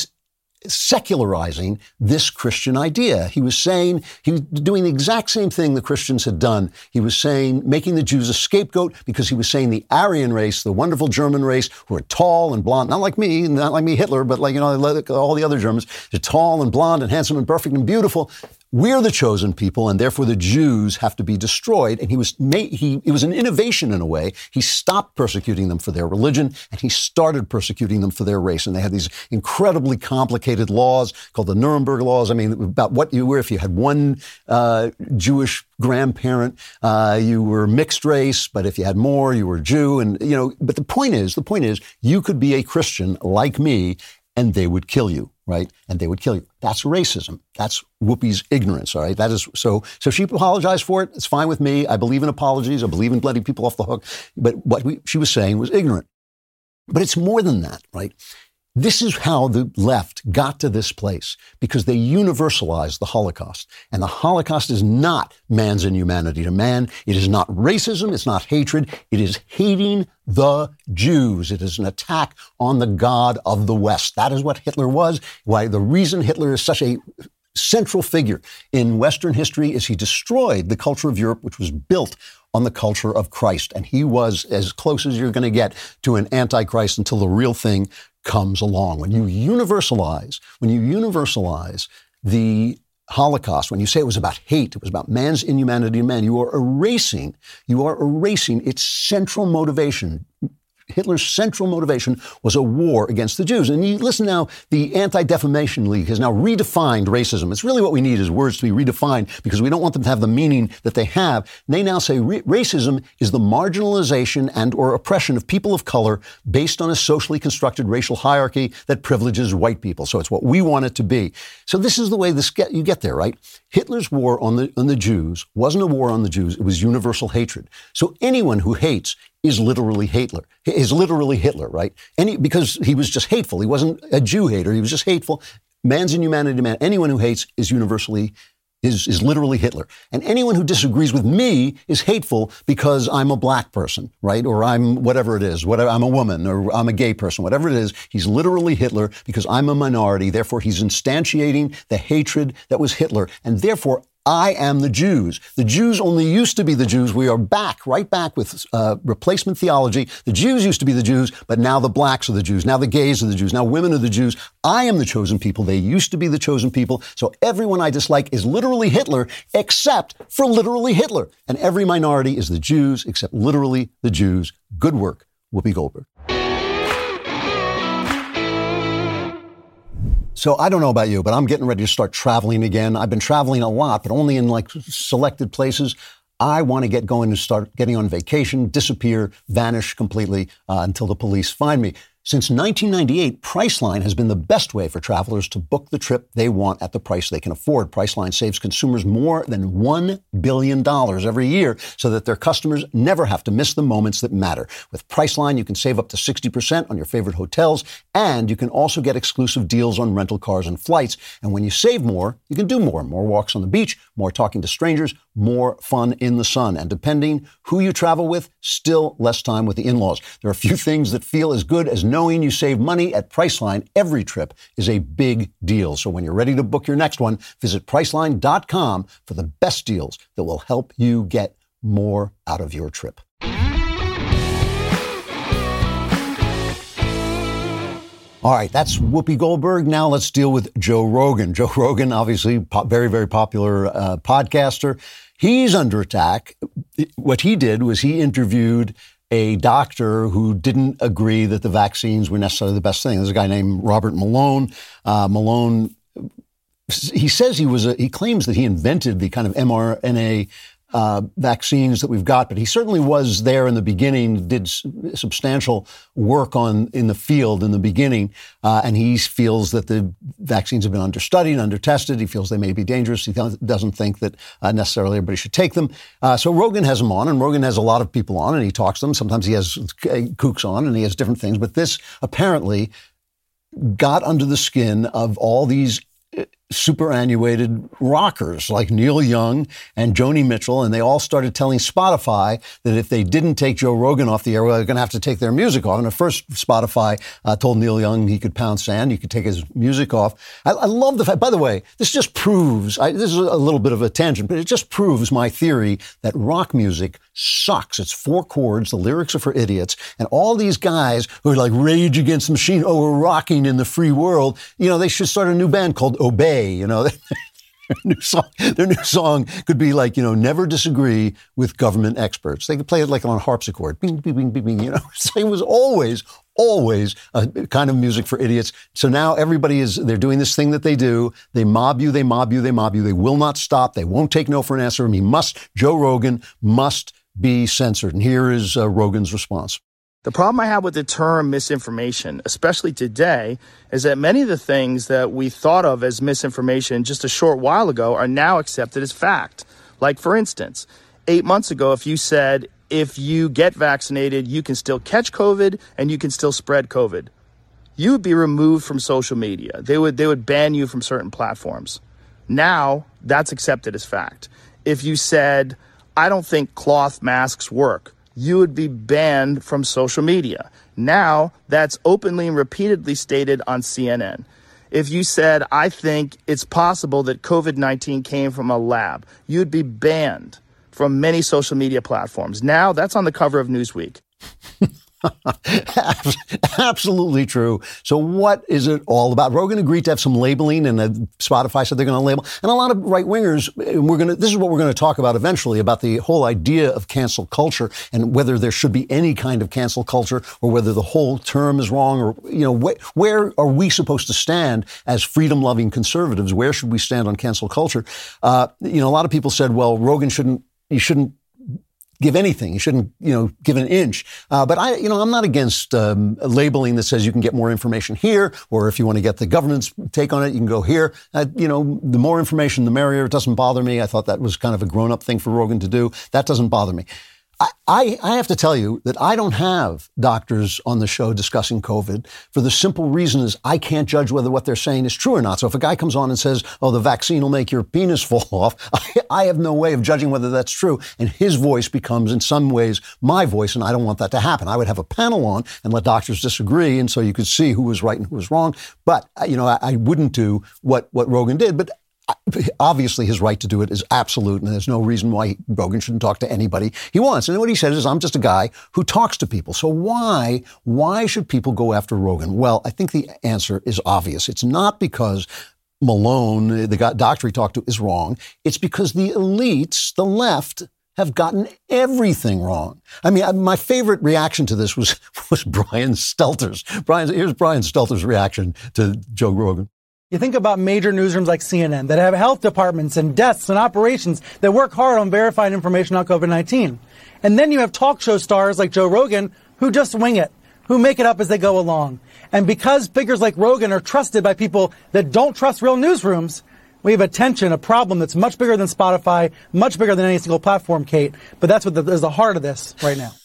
secularizing this Christian idea. He was saying, he was doing the exact same thing the Christians had done. He was saying, making the Jews a scapegoat, because he was saying the Aryan race, the wonderful German race, who are tall and blonde, not like me, not like me Hitler, but like, you know, all the other Germans, they're tall and blonde and handsome and perfect and beautiful. We're the chosen people, and therefore the Jews have to be destroyed. And he was, he, it was an innovation in a way. He stopped persecuting them for their religion, and he started persecuting them for their race. And they had these incredibly complicated laws called the Nuremberg laws. I mean, about what you were. If you had one uh, Jewish grandparent, uh, you were mixed race. But if you had more, you were Jew. And, you know, but the point is, the point is, you could be a Christian like me, and they would kill you, right? And they would kill you. That's racism. That's Whoopi's ignorance, all right? That is, so, so she apologized for it. It's fine with me. I believe in apologies. I believe in letting people off the hook. But what we, she was saying was ignorant. But it's more than that, right? This is how the left got to this place, because they universalized the Holocaust. And the Holocaust is not man's inhumanity to man. It is not racism. It's not hatred. It is hating the Jews. It is an attack on the God of the West. That is what Hitler was. Why the reason Hitler is such a central figure in Western history is he destroyed the culture of Europe, which was built on the culture of Christ. And he was as close as you're going to get to an antichrist until the real thing comes along. When you universalize, when you universalize the Holocaust, when you say it was about hate, it was about man's inhumanity to man, you are erasing, you are erasing its central motivation. Hitler's central motivation was a war against the Jews. And you listen now, the Anti-Defamation League has now redefined racism. It's really what we need is words to be redefined, because we don't want them to have the meaning that they have. They now say re- racism is the marginalization and or oppression of people of color based on a socially constructed racial hierarchy that privileges white people. So it's what we want it to be. So this is the way this get, you get there, right? Hitler's war on the, on the Jews wasn't a war on the Jews. It was universal hatred. So anyone who hates is literally Hitler, is literally Hitler, right? Any, because he was just hateful. He wasn't a Jew hater. He was just hateful. Man's inhumanity to man. Anyone who hates is universally, is, is literally Hitler. And anyone who disagrees with me is hateful because I'm a black person, right? Or I'm whatever it is, whatever, I'm a woman, or I'm a gay person, whatever it is. He's literally Hitler because I'm a minority. Therefore, he's instantiating the hatred that was Hitler. And therefore, I am the Jews. The Jews only used to be the Jews. We are back, right back with uh, replacement theology. The Jews used to be the Jews, but now the blacks are the Jews. Now the gays are the Jews. Now women are the Jews. I am the chosen people. They used to be the chosen people. So everyone I dislike is literally Hitler, except for literally Hitler. And every minority is the Jews, except literally the Jews. Good work, Whoopi Goldberg. So I don't know about you, but I'm getting ready to start traveling again. I've been traveling a lot, but only in like selected places. I want to get going and start getting on vacation, disappear, vanish completely uh, until the police find me. Since nineteen ninety-eight, Priceline has been the best way for travelers to book the trip they want at the price they can afford. Priceline saves consumers more than one billion dollars every year so that their customers never have to miss the moments that matter. With Priceline, you can save up to sixty percent on your favorite hotels, and you can also get exclusive deals on rental cars and flights. And when you save more, you can do more. More walks on the beach, more talking to strangers, more fun in the sun. And depending who you travel with, still less time with the in-laws. There are few things that feel as good as knowing you save money at Priceline. Every trip is a big deal. So when you're ready to book your next one, visit Priceline dot com for the best deals that will help you get more out of your trip. All right, that's Whoopi Goldberg. Now let's deal with Joe Rogan. Joe Rogan, obviously, po- very, very popular uh, podcaster. He's under attack. What he did was he interviewed a doctor who didn't agree that the vaccines were necessarily the best thing. There's a guy named Robert Malone. Uh, Malone, he says he was, a, he claims that he invented the kind of mRNA uh, vaccines that we've got, but he certainly was there in the beginning, did s- substantial work on in the field in the beginning, uh, and he feels that the vaccines have been understudied, undertested. He feels they may be dangerous. He th- doesn't think that uh, necessarily everybody should take them. Uh, so Rogan has him on, and Rogan has a lot of people on, and he talks to them. Sometimes he has kooks on, and he has different things, but this apparently got under the skin of all these superannuated rockers like Neil Young and Joni Mitchell, and they all started telling Spotify that if they didn't take Joe Rogan off the air, well, they're going to have to take their music off. And at first, Spotify uh, told Neil Young he could pound sand, he could take his music off. I, I love the fact, by the way, this just proves, I, this is a little bit of a tangent, but it just proves my theory that rock music sucks. It's four chords, the lyrics are for idiots, and all these guys who are like Rage Against the Machine, oh, we're rocking in the free world, you know, they should start a new band called Obey. You know, their new song, their new song could be like, you know, never disagree with government experts. They could play it like on a harpsichord. Bing, bing, bing, bing, bing, you know, so it was always, always a kind of music for idiots. So now everybody is, they're doing this thing that they do. They mob you, they mob you, they mob you. They will not stop. They won't take no for an answer. I mean, must, Joe Rogan must be censored. And here is uh, Rogan's response. The problem I have with the term misinformation, especially today, is that many of the things that we thought of as misinformation just a short while ago are now accepted as fact. Like, for instance, eight months ago, if you said, if you get vaccinated, you can still catch COVID and you can still spread COVID, you would be removed from social media. They would, they would ban you from certain platforms. Now, that's accepted as fact. If you said, I don't think cloth masks work, you would be banned from social media. Now, that's openly and repeatedly stated on C N N. If you said, I think it's possible that COVID nineteen came from a lab, you'd be banned from many social media platforms. Now, that's on the cover of Newsweek. Absolutely true. So what is it all about? Rogan agreed to have some labeling, and uh, Spotify said they're going to label. And a lot of right wingers, we're going to. This is what we're going to talk about eventually, about the whole idea of cancel culture and whether there should be any kind of cancel culture or whether the whole term is wrong, or you know, wh- where are we supposed to stand as freedom-loving conservatives? Where should we stand on cancel culture? Uh, you know, a lot of people said, well, Rogan shouldn't. You shouldn't. give anything. You shouldn't, you know, give an inch. Uh, but I, you know, I'm not against um, labeling that says you can get more information here, or if you want to get the government's take on it, you can go here. Uh, you know, the more information, the merrier. It doesn't bother me. I thought that was kind of a grown-up thing for Rogan to do. That doesn't bother me. I, I, I have to tell you that I don't have doctors on the show discussing COVID for the simple reason is I can't judge whether what they're saying is true or not. So if a guy comes on and says, oh, the vaccine will make your penis fall off, I, I have no way of judging whether that's true. And his voice becomes in some ways my voice, and I don't want that to happen. I would have a panel on and let doctors disagree, and so you could see who was right and who was wrong. But, you know, I, I wouldn't do what, what Rogan did. But obviously, his right to do it is absolute, and there's no reason why Rogan shouldn't talk to anybody he wants. And what he says is, I'm just a guy who talks to people. So why, why should people go after Rogan? Well, I think the answer is obvious. It's not because Malone, the doctor he talked to, is wrong. It's because the elites, the left, have gotten everything wrong. I mean, my favorite reaction to this was, was Brian Stelter's. Brian, here's Brian Stelter's reaction to Joe Rogan. You think about major newsrooms like C N N that have health departments and desks and operations that work hard on verifying information on COVID nineteen. And then you have talk show stars like Joe Rogan who just wing it, who make it up as they go along. And because figures like Rogan are trusted by people that don't trust real newsrooms, we have a tension, a problem that's much bigger than Spotify, much bigger than any single platform, Kate. But that's what the, is the heart of this right now.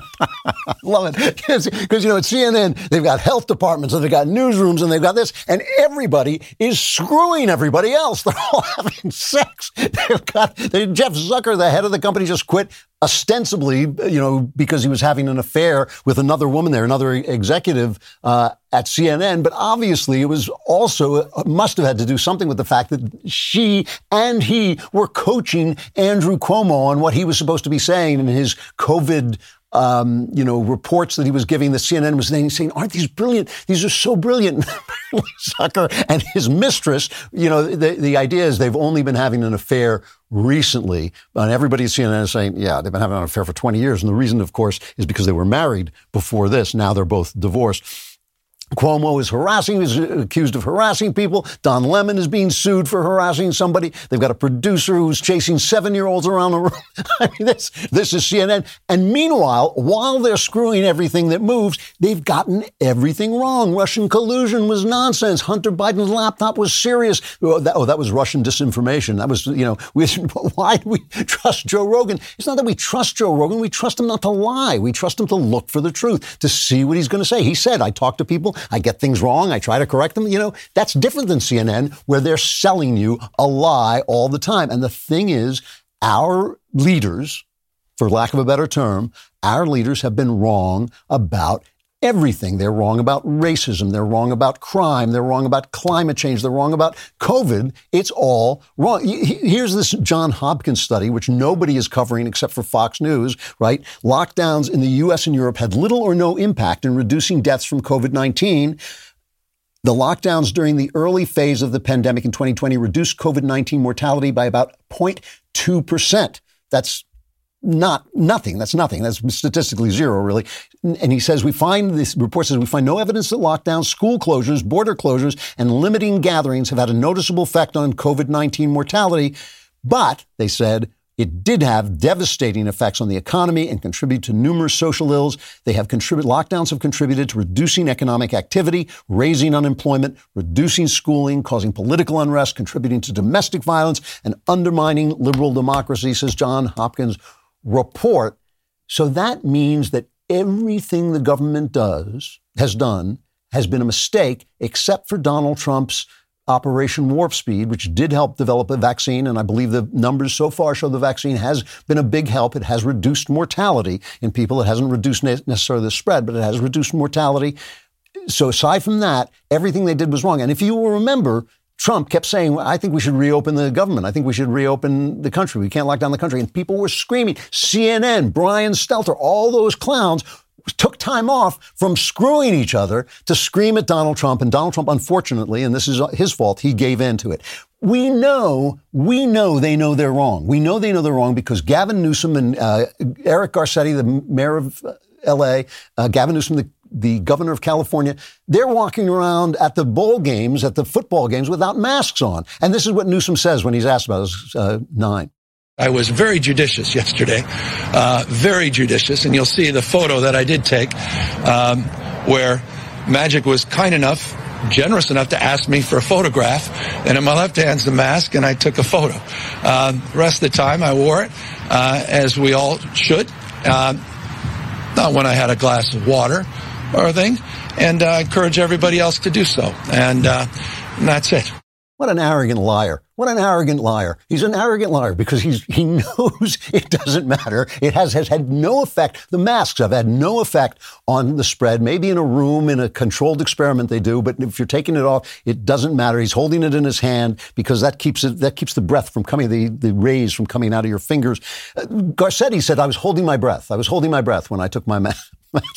Love it. Because, you know, at C N N, they've got health departments and they've got newsrooms and they've got this, and everybody is screwing everybody else. They're all having sex. They've got they, Jeff Zucker, the head of the company, just quit ostensibly, you know, because he was having an affair with another woman there, another executive uh, at C N N. But obviously, it was also uh, must have had to do something with the fact that she and he were coaching Andrew Cuomo on what he was supposed to be saying in his COVID Um, you know, reports that he was giving. The C N N was saying, saying, aren't these brilliant? These are so brilliant. Zucker and his mistress, you know, the, the idea is they've only been having an affair recently. And everybody at C N N is saying, yeah, they've been having an affair for twenty years. And the reason, of course, is because they were married before this. Now they're both divorced. Cuomo is harassing, is accused of harassing people. Don Lemon is being sued for harassing somebody. They've got a producer who's chasing seven-year-olds around the room. I mean, this, this is C N N. And meanwhile, while they're screwing everything that moves, they've gotten everything wrong. Russian collusion was nonsense. Hunter Biden's laptop was serious. Oh, that, oh, that was Russian disinformation. That was, you know, we, why do we trust Joe Rogan? It's not that we trust Joe Rogan. We trust him not to lie. We trust him to look for the truth, to see what he's going to say. He said, I talk to people. I get things wrong. I try to correct them. You know, that's different than C N N, where they're selling you a lie all the time. And the thing is, our leaders, for lack of a better term, our leaders have been wrong about everything. They're wrong about racism. They're wrong about crime. They're wrong about climate change. They're wrong about COVID. It's all wrong. Here's this John Hopkins study, which nobody is covering except for Fox News, right? Lockdowns in the U S and Europe had little or no impact in reducing deaths from COVID nineteen. The lockdowns during the early phase of the pandemic in twenty twenty reduced COVID nineteen mortality by about zero point two percent. That's not nothing. That's nothing. That's statistically zero, really. And he says, we find, this report says, we find no evidence that lockdowns, school closures, border closures, and limiting gatherings have had a noticeable effect on COVID nineteen mortality. But, they said, it did have devastating effects on the economy and contribute to numerous social ills. They have contributed, lockdowns have contributed to reducing economic activity, raising unemployment, reducing schooling, causing political unrest, contributing to domestic violence, and undermining liberal democracy, says John Hopkins' report. So that means that everything the government does, has done, has been a mistake, except for Donald Trump's Operation Warp Speed, which did help develop a vaccine. And I believe the numbers so far show the vaccine has been a big help. It has reduced mortality in people. It hasn't reduced necessarily the spread, but it has reduced mortality. So aside from that, everything they did was wrong. And if you will remember, Trump kept saying, I think we should reopen the government. I think we should reopen the country. We can't lock down the country. And people were screaming. C N N, Brian Stelter, all those clowns took time off from screwing each other to scream at Donald Trump. And Donald Trump, unfortunately, and this is his fault, he gave in to it. We know, we know they know they're wrong. We know they know they're wrong because Gavin Newsom and uh, Eric Garcetti, the mayor of L A, uh, Gavin Newsom, the the governor of California, they're walking around at the bowl games, at the football games without masks on. And this is what Newsom says when he's asked about his uh, nine. I was very judicious yesterday, uh, very judicious. And you'll see the photo that I did take um, where Magic was kind enough, generous enough to ask me for a photograph. And in my left hand's the mask, and I took a photo. Uh, the rest of the time I wore it, uh, as we all should. Uh, not when I had a glass of water or a thing, and I uh, encourage everybody else to do so. And, uh, and that's it. What an arrogant liar. What an arrogant liar. He's an arrogant liar because he's, he knows it doesn't matter. It has, has had no effect. The masks have had no effect on the spread. Maybe in a room, in a controlled experiment they do, but if you're taking it off, it doesn't matter. He's holding it in his hand because that keeps it, that keeps the breath from coming, the, the rays from coming out of your fingers. Uh, Garcetti said, I was holding my breath. I was holding my breath when I took my mask.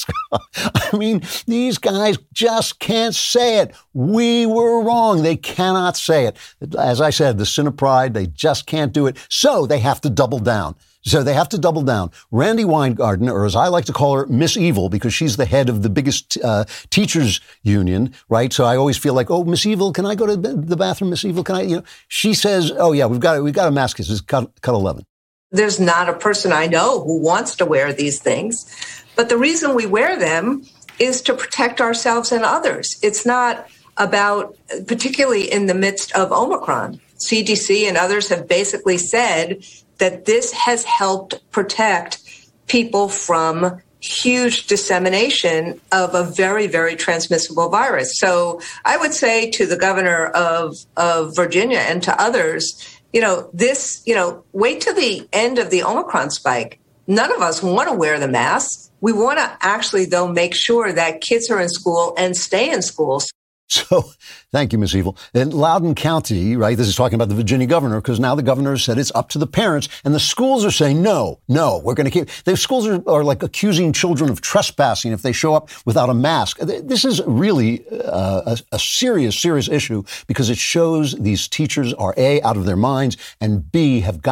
I mean, these guys just can't say it. We were wrong. They cannot say it. As I said, the sin of pride, they just can't do it. So they have to double down. So they have to double down. Randi Weingarten, or as I like to call her, Miss Evil, because she's the head of the biggest uh, teachers union, right? So I always feel like, oh, Miss Evil, can I go to the bathroom, Miss Evil? Can I, you know, she says, oh yeah, we've got, we've got a mask. This is cut, cut eleven. There's not a person I know who wants to wear these things. But the reason we wear them is to protect ourselves and others. It's not about, particularly in the midst of Omicron, C D C and others have basically said that this has helped protect people from huge dissemination of a very, very transmissible virus. So I would say to the governor of, of Virginia and to others, you know, this, you know, wait till the end of the Omicron spike. None of us want to wear the masks. We want to actually, though, make sure that kids are in school and stay in school. So, thank you, Miss Evil. In Loudoun County, right, this is talking about the Virginia governor, because now the governor said it's up to the parents, and the schools are saying, no, no, we're going to keep, the schools are, are like accusing children of trespassing if they show up without a mask. This is really uh, a, a serious, serious issue, because it shows these teachers are A, out of their minds, and B, have got a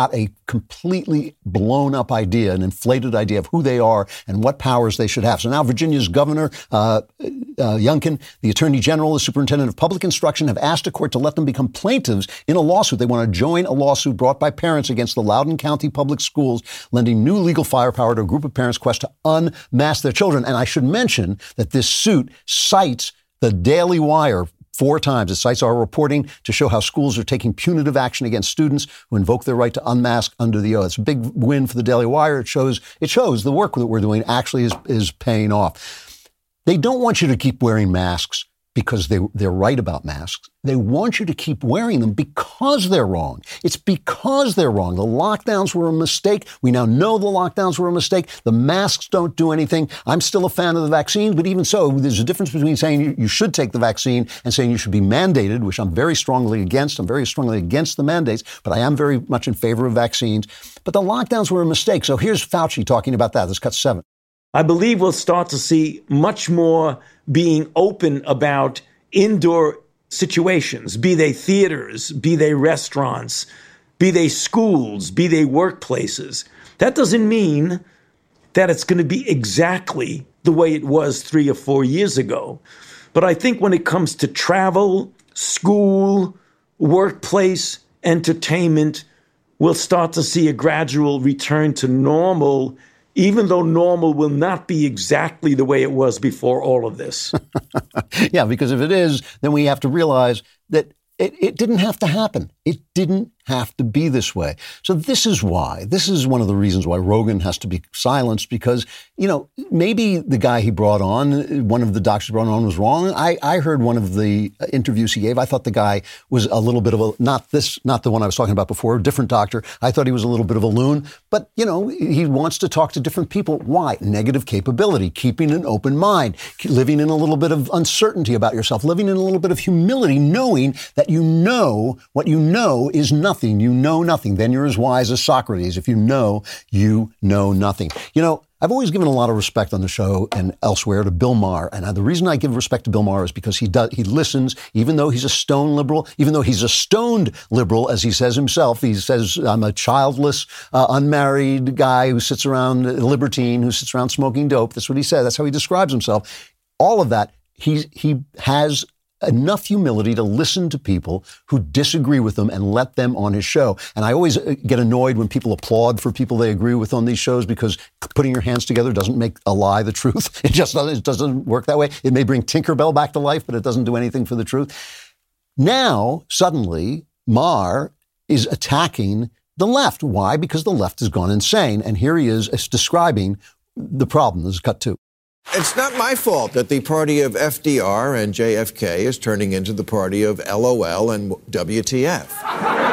completely blown up idea, an inflated idea of who they are and what powers they should have. So now Virginia's governor, uh, uh, Youngkin, the attorney general, the superintendent of public instruction have asked a court to let them become plaintiffs in a lawsuit. They want to join a lawsuit brought by parents against the Loudoun County Public Schools, lending new legal firepower to a group of parents' quest to unmask their children. And I should mention that this suit cites the Daily Wire four times. It cites our reporting to show how schools are taking punitive action against students who invoke their right to unmask under the oath. It's a big win for the Daily Wire. It shows it shows the work that we're doing actually is, is paying off. They don't want you to keep wearing masks because they, they're right about masks. They want you to keep wearing them because they're wrong. It's because they're wrong. The lockdowns were a mistake. We now know the lockdowns were a mistake. The masks don't do anything. I'm still a fan of the vaccine, but even so, there's a difference between saying you, you should take the vaccine and saying you should be mandated, which I'm very strongly against. I'm very strongly against the mandates, but I am very much in favor of vaccines. But the lockdowns were a mistake. So here's Fauci talking about that. Let's cut seven. I believe we'll start to see much more being open about indoor situations, be they theaters, be they restaurants, be they schools, be they workplaces. That doesn't mean that it's going to be exactly the way it was three or four years ago. But I think when it comes to travel, school, workplace, entertainment, we'll start to see a gradual return to normal, even though normal will not be exactly the way it was before all of this. Yeah, because if it is, then we have to realize that it, it didn't have to happen. It didn't have to be this way. So this is why, this is one of the reasons why Rogan has to be silenced, because, you know, maybe the guy he brought on, one of the doctors he brought on was wrong. I, I heard one of the interviews he gave. I thought the guy was a little bit of a, not this, not the one I was talking about before, a different doctor. I thought he was a little bit of a loon, but, you know, he wants to talk to different people. Why? Negative capability, keeping an open mind, living in a little bit of uncertainty about yourself, living in a little bit of humility, knowing that you know what you know is nothing. You know nothing. Then you're as wise as Socrates. If you know, you know nothing. You know, I've always given a lot of respect on the show and elsewhere to Bill Maher. And the reason I give respect to Bill Maher is because he does, he listens, even though he's a stone liberal, even though he's a stoned liberal, as he says himself. He says, I'm a childless, uh, unmarried guy who sits around, a libertine, who sits around smoking dope. That's what he said. That's how he describes himself. All of that, he, he has enough humility to listen to people who disagree with him and let them on his show. And I always get annoyed when people applaud for people they agree with on these shows, because putting your hands together doesn't make a lie the truth. It just doesn't, it doesn't work that way. It may bring Tinkerbell back to life, but it doesn't do anything for the truth. Now, suddenly, Maher is attacking the left. Why? Because the left has gone insane. And here he is describing the problem. This is cut two. It's not my fault that the party of F D R and J F K is turning into the party of L O L and W T F.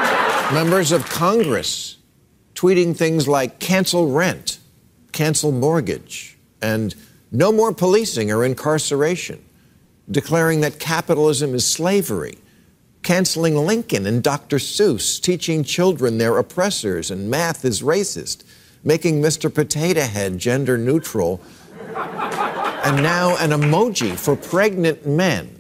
Members of Congress tweeting things like cancel rent, cancel mortgage, and no more policing or incarceration, declaring that capitalism is slavery, canceling Lincoln and Doctor Seuss, teaching children they're oppressors and math is racist, making Mister Potato Head gender neutral, and now an emoji for pregnant men.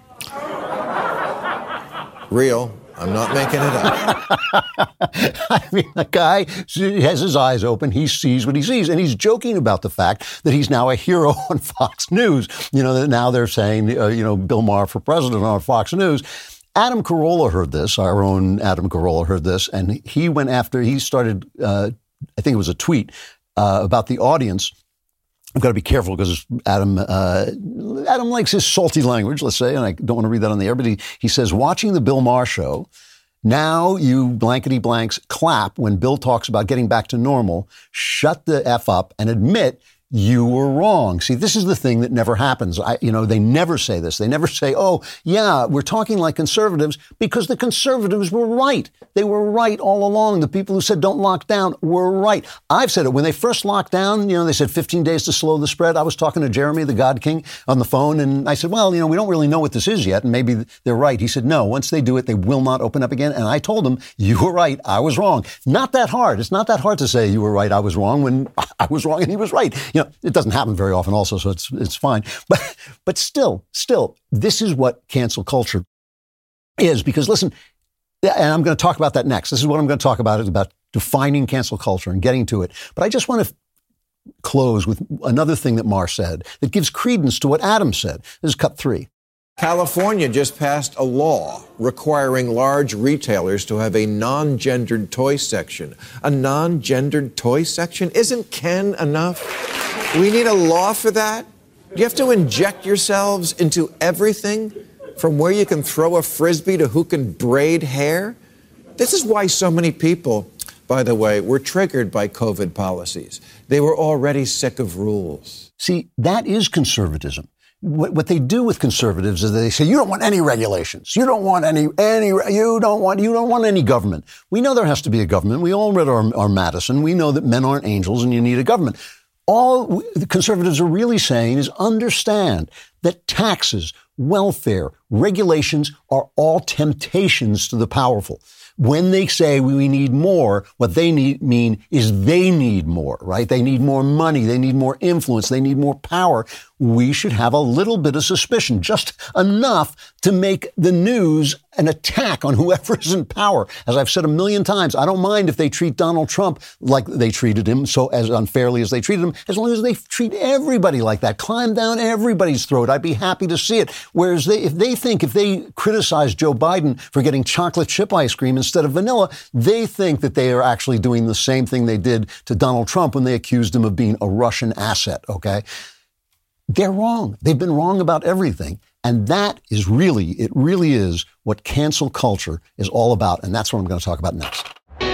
Real. I'm not making it up. I mean, the guy has his eyes open. He sees what he sees. And he's joking about the fact that he's now a hero on Fox News. You know, that now they're saying, uh, you know, Bill Maher for president on Fox News. Adam Carolla heard this. Our own Adam Carolla heard this. And he went after, he started, uh, I think it was a tweet uh, about the audience. I've got to be careful because Adam uh, Adam likes his salty language, let's say, and I don't want to read that on the air, but he, he says, watching the Bill Maher show, now you blankety blanks clap when Bill talks about getting back to normal, shut the F up and admit you were wrong. See, this is the thing that never happens. I, you know, they never say this. They never say, oh, yeah, we're talking like conservatives, because the conservatives were right. They were right all along. The people who said don't lock down were right. I've said it. When they first locked down, you know, they said fifteen days to slow the spread. I was talking to Jeremy, the God King, on the phone, and I said, well, you know, we don't really know what this is yet, and maybe they're right. He said, no, once they do it, they will not open up again. And I told him, you were right, I was wrong. Not that hard. It's not that hard to say you were right, I was wrong, when I was wrong and he was right. You know, it doesn't happen very often also, so it's it's fine. But but still, still, this is what cancel culture is. Because listen, and I'm going to talk about that next. This is what I'm going to talk about, is about defining cancel culture and getting to it. But I just want to close with another thing that Mar said that gives credence to what Adam said. This is cut three. California just passed a law requiring large retailers to have a non-gendered toy section. A non-gendered toy section? Isn't Ken enough? We need a law for that? Do you have to inject yourselves into everything? From where you can throw a frisbee to who can braid hair? This is why so many people, by the way, were triggered by COVID policies. They were already sick of rules. See, that is conservatism. What, what they do with conservatives is they say, you don't want any regulations. You don't want any, any, you don't want, you don't want any government. We know there has to be a government. We all read our, our Madison. We know that men aren't angels and you need a government. All the conservatives are really saying is understand that taxes, welfare, regulations are all temptations to the powerful. When they say we need more, what they need, mean is they need more, right? They need more money. They need more influence. They need more power. We should have a little bit of suspicion, just enough to make the news an attack on whoever is in power. As I've said a million times, I don't mind if they treat Donald Trump like they treated him, so as unfairly as they treated him, as long as they treat everybody like that, climb down everybody's throat. I'd be happy to see it. Whereas they, if they think, if they criticize Joe Biden for getting chocolate chip ice cream instead of vanilla, they think that they are actually doing the same thing they did to Donald Trump when they accused him of being a Russian asset, okay? They're wrong. They've been wrong about everything. And that is really, it really is what cancel culture is all about. And that's what I'm going to talk about next.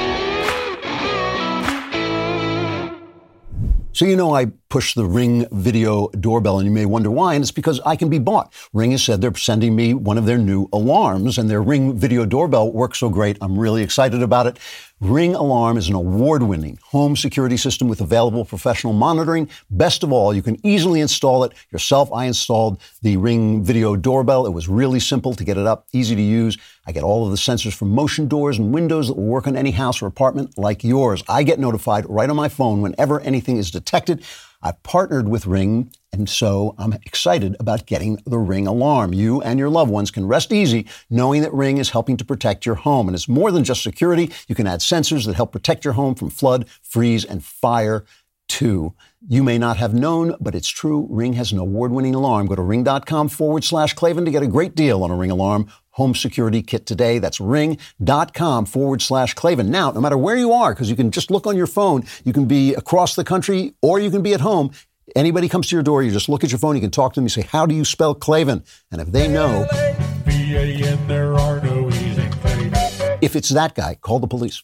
So, you know, I push the Ring video doorbell, and you may wonder why, and it's because I can be bought. Ring has said they're sending me one of their new alarms, and their Ring video doorbell works so great. I'm really excited about it. Ring Alarm is an award-winning home security system with available professional monitoring. Best of all, you can easily install it yourself. I installed the Ring video doorbell. It was really simple to get it up, easy to use. I get all of the sensors from motion doors and windows that will work on any house or apartment like yours. I get notified right on my phone whenever anything is detected. I've partnered with Ring, and so I'm excited about getting the Ring Alarm. You and your loved ones can rest easy knowing that Ring is helping to protect your home. And it's more than just security. You can add sensors that help protect your home from flood, freeze, and fire, too. You may not have known, but it's true. Ring has an award-winning alarm. Go to ring.com forward slash Klavan to get a great deal on a Ring Alarm home security kit today. That's ring.com forward slash Klavan. Now, no matter where you are, because you can just look on your phone, you can be across the country or you can be at home. Anybody comes to your door, you just look at your phone, you can talk to them, you say, how do you spell Klavan? And if they know, if it's that guy, call the police.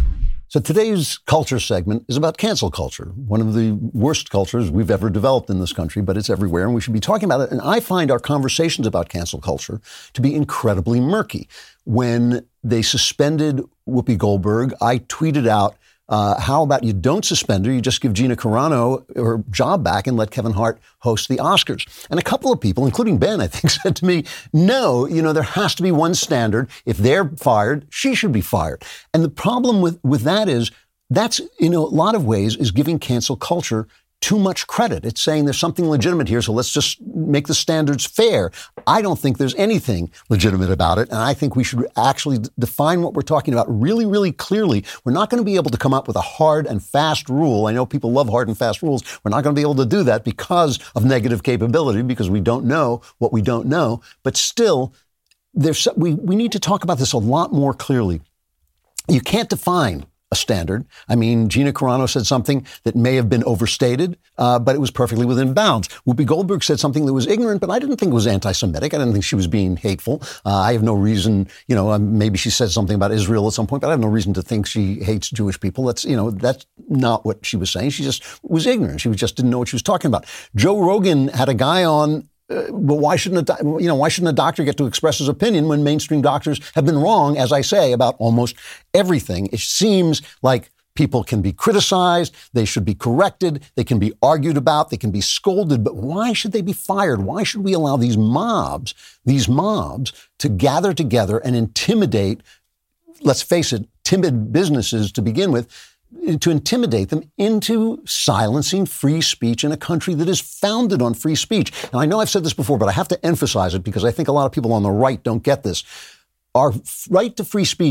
So today's culture segment is about cancel culture, one of the worst cultures we've ever developed in this country, but it's everywhere, and we should be talking about it. And I find our conversations about cancel culture to be incredibly murky. When they suspended Whoopi Goldberg, I tweeted out, Uh, how about you don't suspend her? You just give Gina Carano her job back and let Kevin Hart host the Oscars. And a couple of people, including Ben, I think, said to me, no, you know, there has to be one standard. If they're fired, she should be fired. And the problem with, with that is that's, in a lot of ways, is giving cancel culture too much credit. It's saying there's something legitimate here, so let's just make the standards fair. I don't think there's anything legitimate about it, and I think we should actually d- define what we're talking about really, really clearly. We're not going to be able to come up with a hard and fast rule. I know people love hard and fast rules. We're not going to be able to do that because of negative capability, because we don't know what we don't know. But still, there's we, we need to talk about this a lot more clearly. You can't define a standard. I mean, Gina Carano said something that may have been overstated, uh, but it was perfectly within bounds. Whoopi Goldberg said something that was ignorant, but I didn't think it was anti-Semitic. I didn't think she was being hateful. Uh, I have no reason, you know, um, maybe she said something about Israel at some point, but I have no reason to think she hates Jewish people. That's, you know, that's not what she was saying. She just was ignorant. She just didn't know what she was talking about. Joe Rogan had a guy on. Uh, but why shouldn't a, you know, why shouldn't a doctor get to express his opinion when mainstream doctors have been wrong, as I say, about almost everything? It seems like people can be criticized, they should be corrected, they can be argued about, they can be scolded, but why should they be fired? Why should we allow these mobs, these mobs to gather together and intimidate, let's face it, timid businesses to begin with, to intimidate them into silencing free speech in a country that is founded on free speech? And I know I've said this before, but I have to emphasize it because I think a lot of people on the right don't get this. Our right to free speech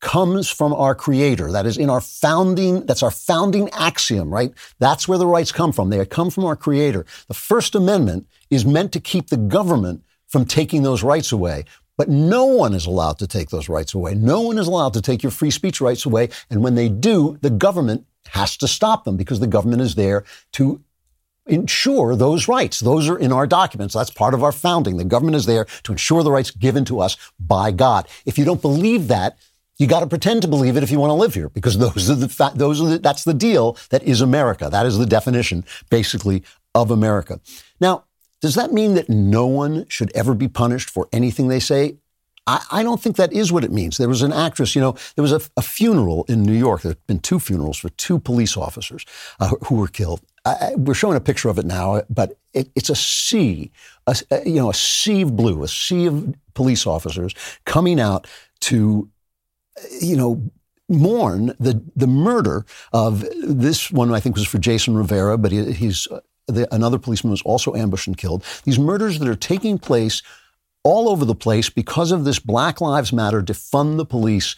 comes from our Creator. That is in our founding, that's our founding axiom, right? That's where the rights come from. They come from our Creator. The First Amendment is meant to keep the government from taking those rights away. But no one is allowed to take those rights away. No one is allowed to take your free speech rights away. And when they do, the government has to stop them because the government is there to ensure those rights. Those are in our documents. That's part of our founding. The government is there to ensure the rights given to us by God. If you don't believe that, you got to pretend to believe it if you want to live here, because those are the fa- those are the, that's the deal that is America. That is the definition, basically, of America. Now, does that mean that no one should ever be punished for anything they say? I, I don't think that is what it means. There was an actress, you know, there was a, a funeral in New York. There have been two funerals for two police officers uh, who were killed. I, we're showing a picture of it now, but it, it's a sea, a, you know, a sea of blue, a sea of police officers coming out to, you know, mourn the the murder of this one. I think was for Jason Rivera, but he, he's uh, the, another policeman was also ambushed and killed. These murders that are taking place all over the place because of this Black Lives Matter, defund the police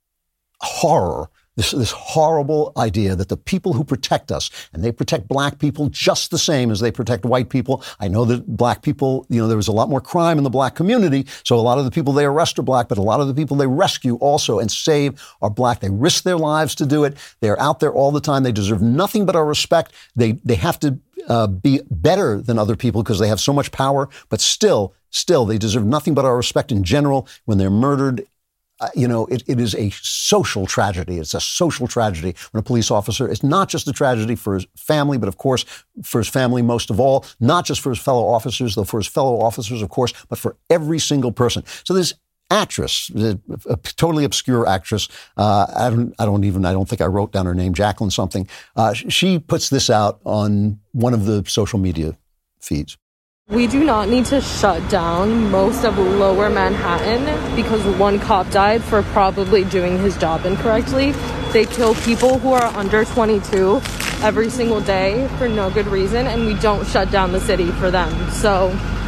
horror. This, this horrible idea that the people who protect us, and they protect black people just the same as they protect white people. I know that black people, you know, there was a lot more crime in the black community, so a lot of the people they arrest are black, but a lot of the people they rescue also and save are black. They risk their lives to do it. They're out there all the time. They deserve nothing but our respect. They they have to uh, be better than other people because they have so much power, but still, still, they deserve nothing but our respect in general when they're murdered. Uh, you know, it, it is a social tragedy. It's a social tragedy when a police officer, it's not just a tragedy for his family, but of course for his family most of all, not just for his fellow officers, though for his fellow officers, of course, but for every single person. So this actress, a, a totally obscure actress, uh, I don't, I don't even, I don't think I wrote down her name, Jacqueline something. Uh, she puts this out on one of the social media feeds. We do not need to shut down most of lower Manhattan because one cop died for probably doing his job incorrectly. They kill people who are under twenty-two every single day for no good reason, and we don't shut down the city for them. So,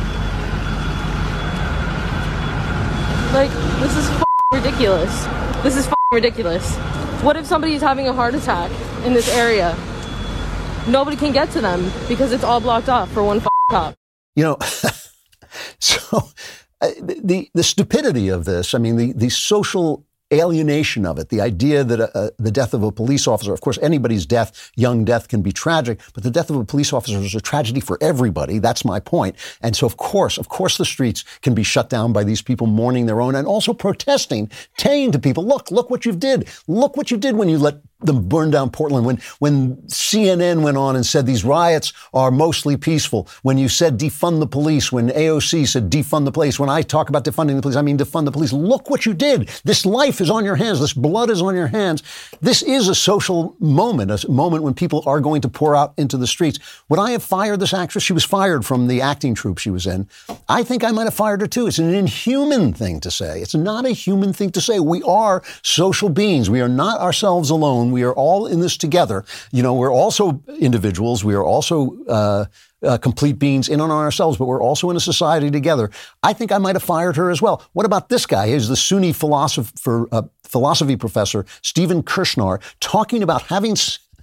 like, this is f- ridiculous. This is f- ridiculous. What if somebody's having a heart attack in this area? Nobody can get to them because it's all blocked off for one f- cop. You know, so uh, the the stupidity of this, I mean, the, the social alienation of it, the idea that uh, the death of a police officer, of course, anybody's death, young death can be tragic, but the death of a police officer is a tragedy for everybody. That's my point. And so, of course, of course, the streets can be shut down by these people mourning their own and also protesting, saying to people, look, look what you did. Look what you did when you let them burn down Portland, when when C N N went on and said these riots are mostly peaceful, when you said defund the police, when A O C said defund the police, when I talk about defunding the police, I mean defund the police. Look what you did. This life is on your hands. This blood is on your hands. This is a social moment, a moment when people are going to pour out into the streets. Would I have fired this actress? She was fired from the acting troupe she was in. I think I might have fired her too. It's an inhuman thing to say. It's not a human thing to say. We are social beings. We are not ourselves alone. We are all in this together. You know, we're also individuals. We are also uh, uh, complete beings in and on ourselves, but we're also in a society together. I think I might have fired her as well. What about this guy? He's the SUNY philosopher, uh, philosophy professor, Stephen Kirshner, talking about having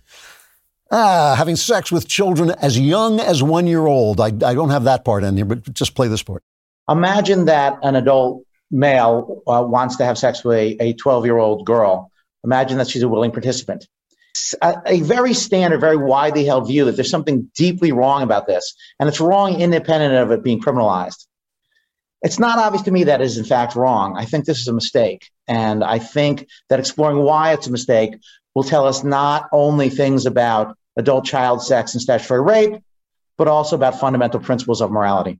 uh, having sex with children as young as one year old. I, I don't have that part in here, but just play this part. Imagine that an adult male uh, wants to have sex with a twelve-year-old girl. Imagine that she's a willing participant. A, a very standard, very widely held view that there's something deeply wrong about this, and it's wrong independent of it being criminalized. It's not obvious to me that is in fact wrong. I think this is a mistake, and I think that exploring why it's a mistake will tell us not only things about adult child sex and statutory rape, but also about fundamental principles of morality.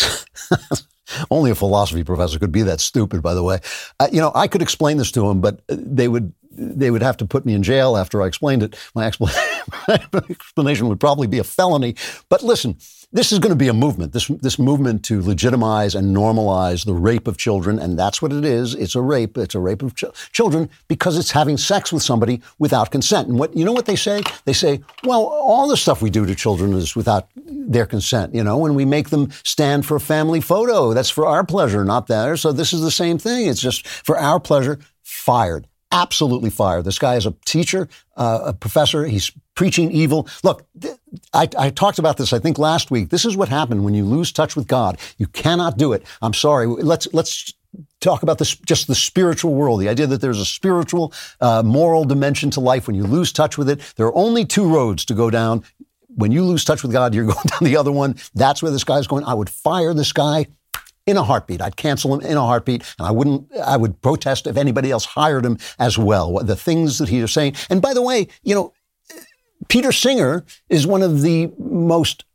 Only a philosophy professor could be that stupid, by the way. Uh, you know, I could explain this to him, but they would they would have to put me in jail after I explained it. My explanation would probably be a felony. But listen, this is going to be a movement, this this movement to legitimize and normalize the rape of children. And that's what it is. It's a rape. It's a rape of ch- children because it's having sex with somebody without consent. And what you know what they say? They say, well, all the stuff we do to children is without their consent. You know, when we make them stand for a family photo, that's for our pleasure, not theirs. So this is the same thing. It's just for our pleasure. Fired. absolutely fired. This guy is a teacher, uh, a professor. He's preaching evil. Look, th- I, I talked about this, I think, last week. This is what happened when you lose touch with God. You cannot do it. I'm sorry. Let's let's talk about this, just the spiritual world, the idea that there's a spiritual, uh, moral dimension to life. When you lose touch with it, there are only two roads to go down. When you lose touch with God, you're going down the other one. That's where this guy's going. I would fire this guy in a heartbeat. I'd cancel him in a heartbeat, and I wouldn't, I would protest if anybody else hired him as well. The things that he is saying. And by the way, you know, Peter Singer is one of the most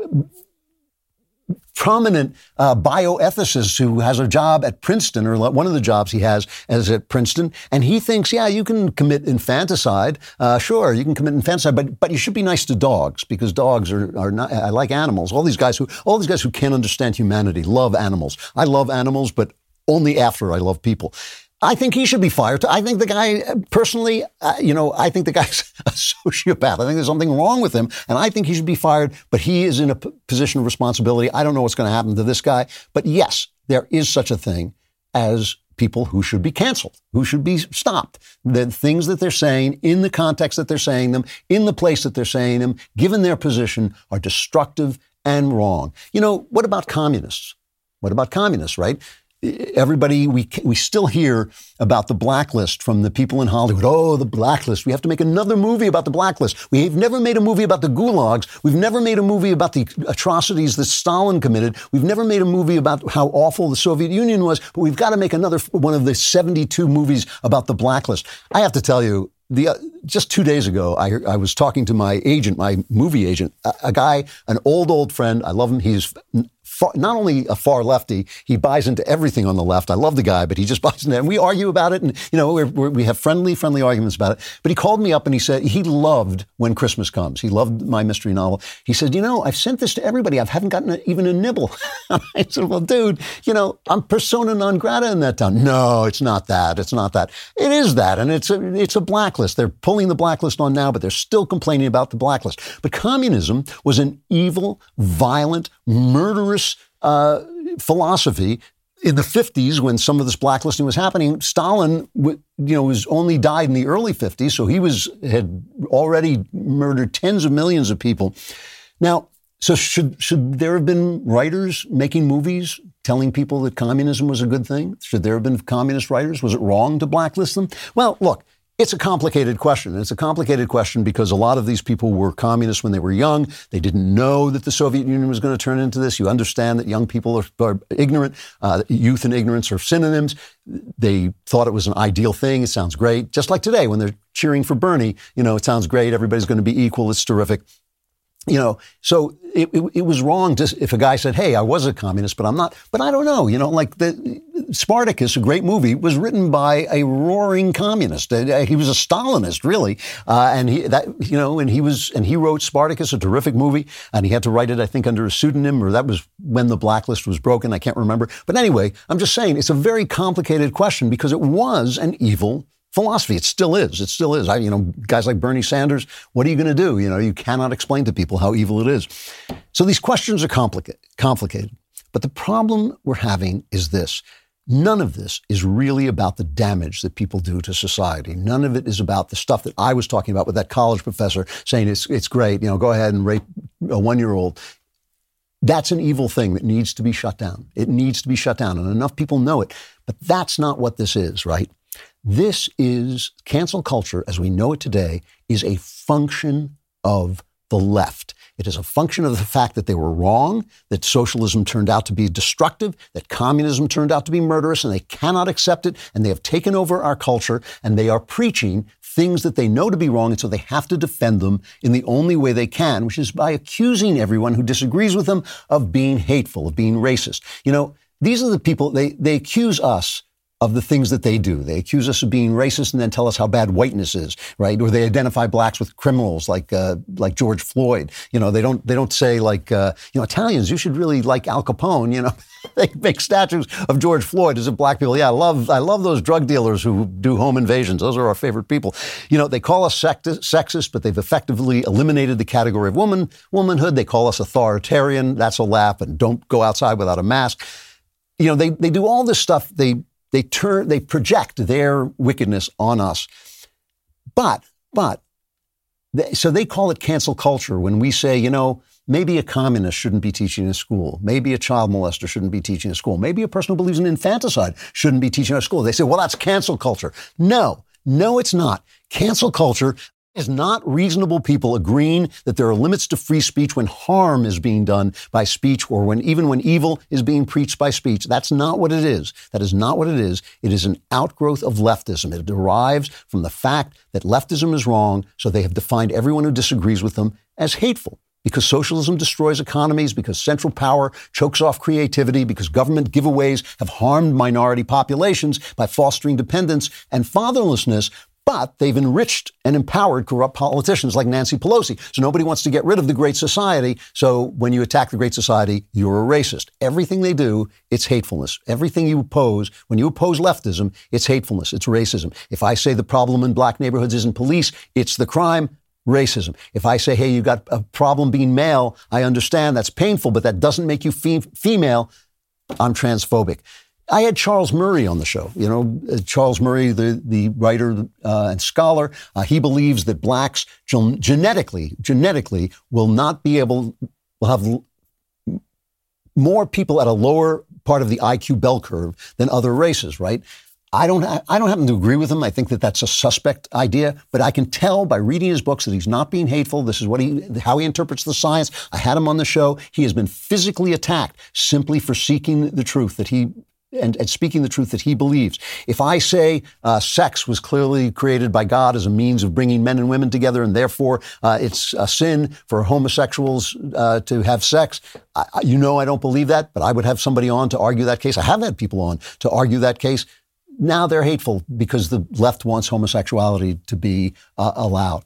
prominent uh, bioethicists who has a job at Princeton, or one of the jobs he has as at Princeton, and he thinks, yeah, you can commit infanticide. Uh, sure, you can commit infanticide, but but you should be nice to dogs, because dogs are are not. I like animals. All these guys who all these guys who can't understand humanity love animals. I love animals, but only after I love people. I think he should be fired. I think the guy, personally, uh, you know, I think the guy's a sociopath. I think there's something wrong with him, and I think he should be fired, but he is in a p- position of responsibility. I don't know what's going to happen to this guy, but yes, there is such a thing as people who should be canceled, who should be stopped. The things that they're saying, in the context that they're saying them, in the place that they're saying them, given their position, are destructive and wrong. You know, what about communists? What about communists, right? Everybody, we we still hear about the blacklist from the people in Hollywood. Oh, the blacklist. We have to make another movie about the blacklist. We've never made a movie about the gulags. We've never made a movie about the atrocities that Stalin committed. We've never made a movie about how awful the Soviet Union was, but we've got to make another one of the seventy-two movies about the blacklist. I have to tell you, the uh, just two days ago, I I was talking to my agent, my movie agent, a, a guy, an old, old friend. I love him. He's far, not only a far lefty, he buys into everything on the left. I love the guy, but he just buys into it. And we argue about it, and you know, we're, we're, we have friendly, friendly arguments about it. But he called me up and he said he loved When Christmas Comes. He loved my mystery novel. He said, you know, I've sent this to everybody. I haven't gotten a, even a nibble. I said, well, dude, you know, I'm persona non grata in that town. No, it's not that. It's not that. It is that, and it's a it's a blacklist. They're pulling the blacklist on now, but they're still complaining about the blacklist. But communism was an evil, violent, murderous uh, philosophy. In the fifties, when some of this blacklisting was happening, Stalin, you know, was only died in the early fifties, so he was had already murdered tens of millions of people. Now, so should should there have been writers making movies telling people that communism was a good thing? Should there have been communist writers? Was it wrong to blacklist them? Well, look. It's a complicated question. It's a complicated question because a lot of these people were communists when they were young. They didn't know that the Soviet Union was going to turn into this. You understand that young people are, are ignorant. Uh, youth and ignorance are synonyms. They thought it was an ideal thing. It sounds great. Just like today when they're cheering for Bernie, you know, it sounds great. Everybody's going to be equal. It's terrific. You know, so it, it, it was wrong to, if a guy said, hey, I was a communist, but I'm not. But I don't know. You know, like the Spartacus, a great movie, was written by a roaring communist. He was a Stalinist, really. Uh, and he, that, you know, and he was, and he wrote Spartacus, a terrific movie. And he had to write it, I think, under a pseudonym, or that was when the blacklist was broken. I can't remember. But anyway, I'm just saying it's a very complicated question because it was an evil philosophy. It still is. It still is. I, you know, guys like Bernie Sanders, what are you going to do? You know, you cannot explain to people how evil it is. So these questions are complicated, complicated. But the problem we're having is this. None of this is really about the damage that people do to society. None of it is about the stuff that I was talking about with that college professor saying it's it's great, you know, go ahead and rape a one-year-old. That's an evil thing that needs to be shut down. It needs to be shut down, and enough people know it. But that's not what this is, right? This is, cancel culture, as we know it today, is a function of the left. It is a function of the fact that they were wrong, that socialism turned out to be destructive, that communism turned out to be murderous, and they cannot accept it, and they have taken over our culture, and they are preaching things that they know to be wrong, and so they have to defend them in the only way they can, which is by accusing everyone who disagrees with them of being hateful, of being racist. You know, these are the people, they, they accuse us of the things that they do. They accuse us of being racist and then tell us how bad whiteness is, right? Or they identify blacks with criminals like uh, like George Floyd. You know, they don't they don't say like, uh, you know, Italians, you should really like Al Capone. You know, they make statues of George Floyd as if black people. Yeah, I love I love those drug dealers who do home invasions. Those are our favorite people. You know, they call us sexist, but they've effectively eliminated the category of woman womanhood. They call us authoritarian. That's a laugh. And don't go outside without a mask. You know, they they do all this stuff. They They turn, they project their wickedness on us. But, but, they, so they call it cancel culture when we say, you know, maybe a communist shouldn't be teaching in school. Maybe a child molester shouldn't be teaching in school. Maybe a person who believes in infanticide shouldn't be teaching in school. They say, well, that's cancel culture. No, no, it's not. Cancel culture is not reasonable people agreeing that there are limits to free speech when harm is being done by speech or when even when evil is being preached by speech. That's not what it is. That is not what it is. It is an outgrowth of leftism. It derives from the fact that leftism is wrong, so they have defined everyone who disagrees with them as hateful. Because socialism destroys economies, because central power chokes off creativity, because government giveaways have harmed minority populations by fostering dependence and fatherlessness, but they've enriched and empowered corrupt politicians like Nancy Pelosi. So nobody wants to get rid of the Great Society. So when you attack the Great Society, you're a racist. Everything they do, it's hatefulness. Everything you oppose, when you oppose leftism, it's hatefulness. It's racism. If I say the problem in black neighborhoods isn't police, it's the crime. Racism. If I say, hey, you got a problem being male, I understand that's painful, but that doesn't make you fe- female. I'm transphobic. I had Charles Murray on the show. You know, uh, Charles Murray, the, the writer uh, and scholar, uh, he believes that blacks gen- genetically, genetically will not be able, will have l- more people at a lower part of the I Q bell curve than other races, right? I don't, I don't happen to agree with him. I think that that's a suspect idea, but I can tell by reading his books that he's not being hateful. This is what he, how he interprets the science. I had him on the show. He has been physically attacked simply for seeking the truth that he, and, and speaking the truth that he believes. If I say uh, sex was clearly created by God as a means of bringing men and women together, and therefore uh, it's a sin for homosexuals uh, to have sex, I, you know I don't believe that, but I would have somebody on to argue that case. I have had people on to argue that case. Now they're hateful because the left wants homosexuality to be uh, allowed.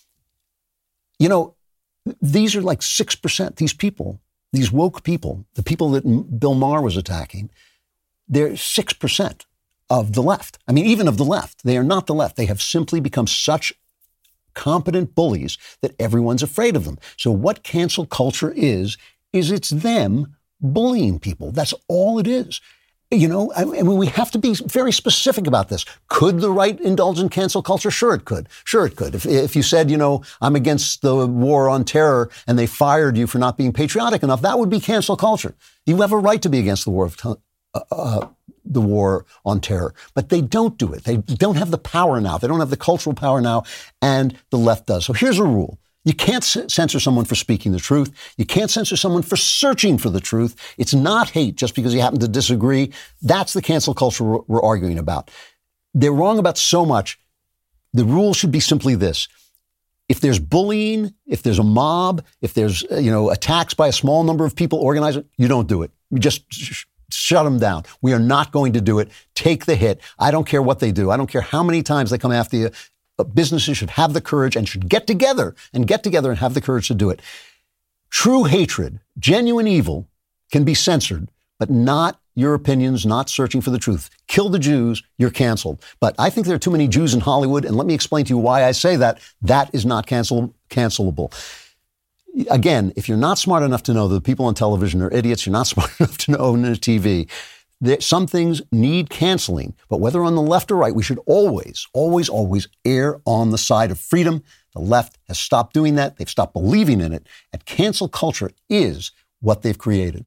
You know, these are like six percent. These people, these woke people, the people that Bill Maher was attacking, they're six percent of the left. I mean, even of the left. They are not the left. They have simply become such competent bullies that everyone's afraid of them. So what cancel culture is, is it's them bullying people. That's all it is. You know, I mean, we have to be very specific about this. Could the right indulge in cancel culture? Sure, it could. Sure, it could. If, if you said, you know, I'm against the war on terror and they fired you for not being patriotic enough, that would be cancel culture. You have a right to be against the war of uh, uh, the war on terror, but they don't do it. They don't have the power now. They don't have the cultural power now, and the left does. So here's a rule. You can't censor someone for speaking the truth. You can't censor someone for searching for the truth. It's not hate just because you happen to disagree. That's the cancel culture we're arguing about. They're wrong about so much. The rule should be simply this. If there's bullying, if there's a mob, if there's, you know, attacks by a small number of people organizing, you don't do it. You just sh- shut them down. We are not going to do it. Take the hit. I don't care what they do. I don't care how many times they come after you. Businesses should have the courage and should get together and get together and have the courage to do it. True hatred, genuine evil can be censored, but not your opinions, not searching for the truth. Kill the Jews, you're canceled. But I think there are too many Jews in Hollywood, and let me explain to you why I say that. That is not cancel, cancelable. Again, if you're not smart enough to know that the people on television are idiots, you're not smart enough to know on the T V. Some things need canceling, but whether on the left or right, we should always, always, always err on the side of freedom. The left has stopped doing that. They've stopped believing in it. And cancel culture is what they've created.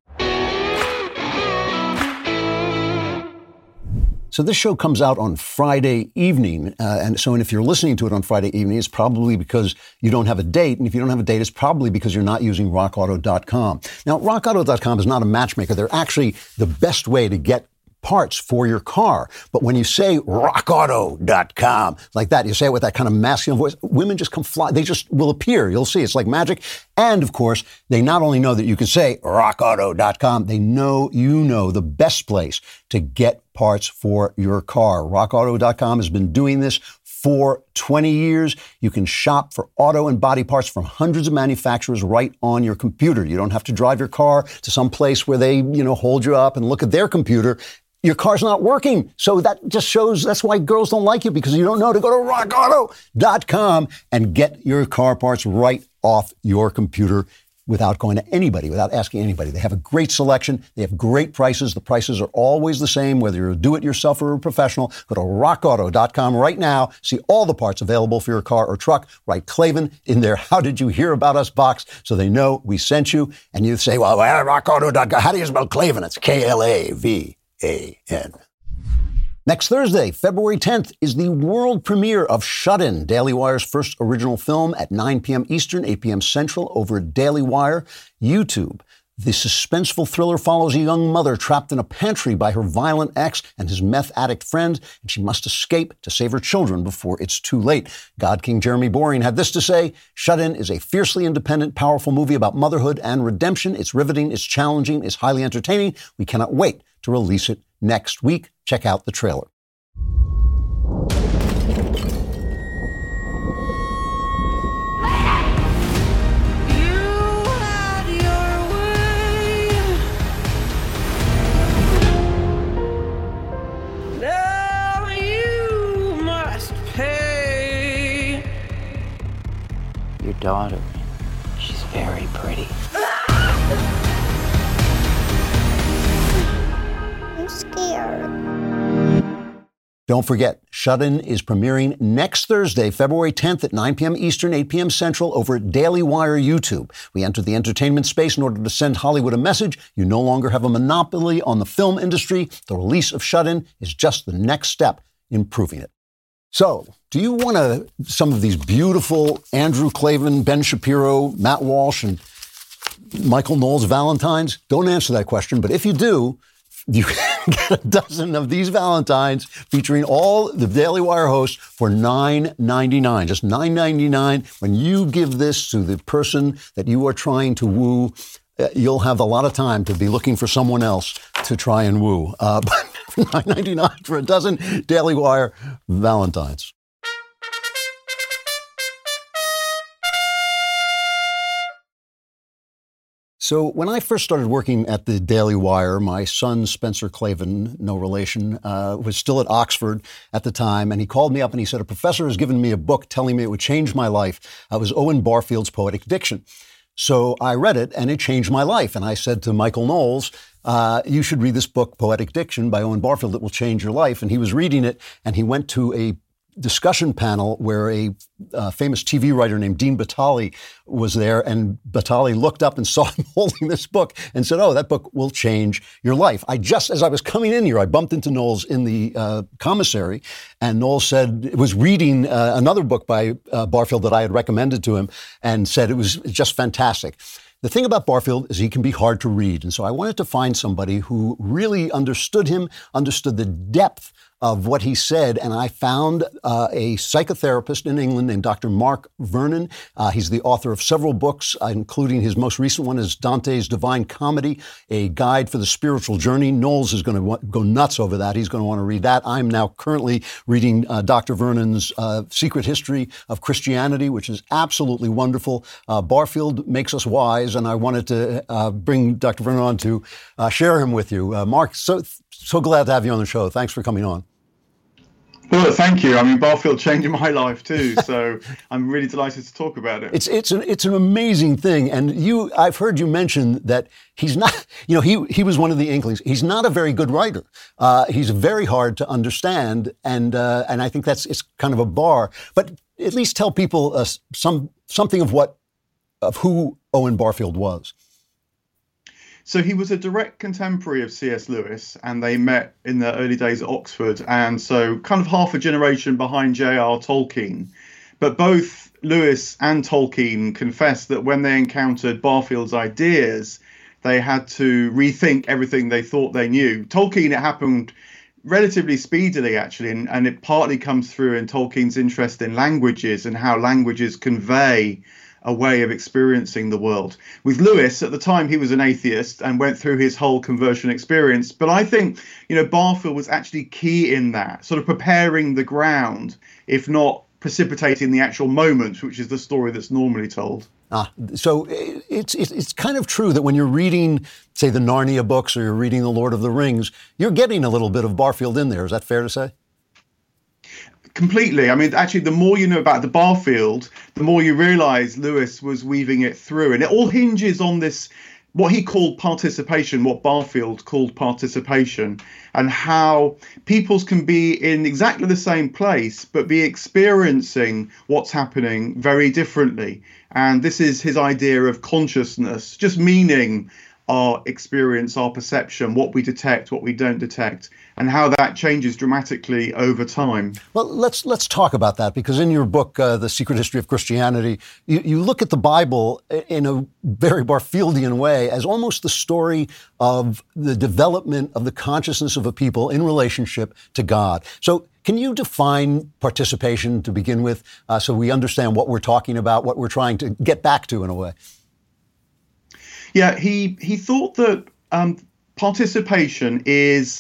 So this show comes out on Friday evening. Uh, and so and if you're listening to it on Friday evening, it's probably because you don't have a date. And if you don't have a date, it's probably because you're not using rock auto dot com. Now, rock auto dot com is not a matchmaker. They're actually the best way to get parts for your car. But when you say rock auto dot com, like that, you say it with that kind of masculine voice, women just come fly. They just will appear. You'll see. It's like magic. And of course, they not only know that you can say rock auto dot com, they know you know the best place to get parts for your car. rock auto dot com has been doing this for twenty years. You can shop for auto and body parts from hundreds of manufacturers right on your computer. You don't have to drive your car to some place where they, you know, hold you up and look at their computer. Your car's not working. So that just shows that's why girls don't like you, because you don't know to go to rock auto dot com and get your car parts right off your computer. without going to anybody, without asking anybody. They have a great selection. They have great prices. The prices are always the same, whether you're a do-it-yourself or a professional. Go to rock auto dot com right now. See all the parts available for your car or truck. Write Klavan in their How Did You Hear About Us box so they know we sent you. And you say, well, rock auto dot com. How do you spell Klavan? It's K L A V A N. Next Thursday, February tenth, is the world premiere of Shut In, Daily Wire's first original film at nine p.m. Eastern, eight p.m. Central over at Daily Wire YouTube. The suspenseful thriller follows a young mother trapped in a pantry by her violent ex and his meth addict friend, and she must escape to save her children before it's too late. God King Jeremy Boring had this to say: Shut In is a fiercely independent, powerful movie about motherhood and redemption. It's riveting, it's challenging, it's highly entertaining. We cannot wait to release it next week. Check out the trailer. Your daughter, she's very pretty. I'm scared. Don't forget, Shut In is premiering next Thursday, February tenth at nine p.m. Eastern, eight p.m. Central over at Daily Wire YouTube. We enter the entertainment space in order to send Hollywood a message. You no longer have a monopoly on the film industry. The release of Shut In is just the next step in proving it. So, do you want to, some of these beautiful Andrew Klavan, Ben Shapiro, Matt Walsh, and Michael Knowles Valentines? Don't answer that question, but if you do, you can get a dozen of these Valentines featuring all the Daily Wire hosts for nine ninety-nine. Just nine ninety-nine. When you give this to the person that you are trying to woo, uh, you'll have a lot of time to be looking for someone else to try and woo. Uh, but nine ninety-nine for a dozen Daily Wire Valentines. So when I first started working at the Daily Wire, my son, Spencer Klavan, no relation, uh, was still at Oxford at the time. And he called me up and he said, a professor has given me a book telling me it would change my life. It was Owen Barfield's Poetic Diction. So I read it and it changed my life. And I said to Michael Knowles, uh, you should read this book, Poetic Diction by Owen Barfield. It will change your life. And he was reading it and he went to a discussion panel where a uh, famous T V writer named Dean Batali was there, and Batali looked up and saw him holding this book and said, oh, that book will change your life. I just, as I was coming in here, I bumped into Knowles in the uh, commissary, and Knowles said, was reading uh, another book by uh, Barfield that I had recommended to him, and said it was just fantastic. The thing about Barfield is he can be hard to read, and so I wanted to find somebody who really understood him, understood the depth of what he said, and I found uh, a psychotherapist in England named Doctor Mark Vernon. Uh, he's the author of several books, uh, including his most recent one is Dante's Divine Comedy, a guide for the spiritual journey. Knowles is going to w- go nuts over that. He's going to want to read that. I'm now currently reading uh, Doctor Vernon's uh, Secret History of Christianity, which is absolutely wonderful. Uh, Barfield makes us wise, and I wanted to uh, bring Doctor Vernon on to uh, share him with you. Uh, Mark, so so glad to have you on the show. Thanks for coming on. Well, thank you. I mean, Barfield changed my life too, so I'm really delighted to talk about it. It's it's an it's an amazing thing, and you I've heard you mention that he's not. You know, he he was one of the Inklings. He's not a very good writer. Uh, he's very hard to understand, and uh, and I think that's it's kind of a bar. But at least tell people uh, some something of what of who Owen Barfield was. So he was a direct contemporary of C S Lewis, and they met in the early days at Oxford, and so kind of half a generation behind J R Tolkien. But both Lewis and Tolkien confessed that when they encountered Barfield's ideas, they had to rethink everything they thought they knew. Tolkien, it happened relatively speedily, actually, and, and it partly comes through in Tolkien's interest in languages and how languages convey a way of experiencing the world. With Lewis, at the time, he was an atheist and went through his whole conversion experience. But I think, you know, Barfield was actually key in that, sort of preparing the ground, if not precipitating the actual moment, which is the story that's normally told. Ah, so it's, it's it's kind of true that when you're reading, say, the Narnia books or you're reading The Lord of the Rings, you're getting a little bit of Barfield in there. Is that fair to say? Completely. I mean, actually, the more you know about the Barfield, the more you realize Lewis was weaving it through. And it all hinges on this, what he called participation, what Barfield called participation, and how peoples can be in exactly the same place, but be experiencing what's happening very differently. And this is his idea of consciousness, just meaning our experience, our perception, what we detect, what we don't detect, and how that changes dramatically over time. Well, let's let's talk about that, because in your book, uh, The Secret History of Christianity, you, you look at the Bible in a very Barfieldian way as almost the story of the development of the consciousness of a people in relationship to God. So can you define participation to begin with, uh, so we understand what we're talking about, what we're trying to get back to in a way? Yeah, he, he thought that um, participation is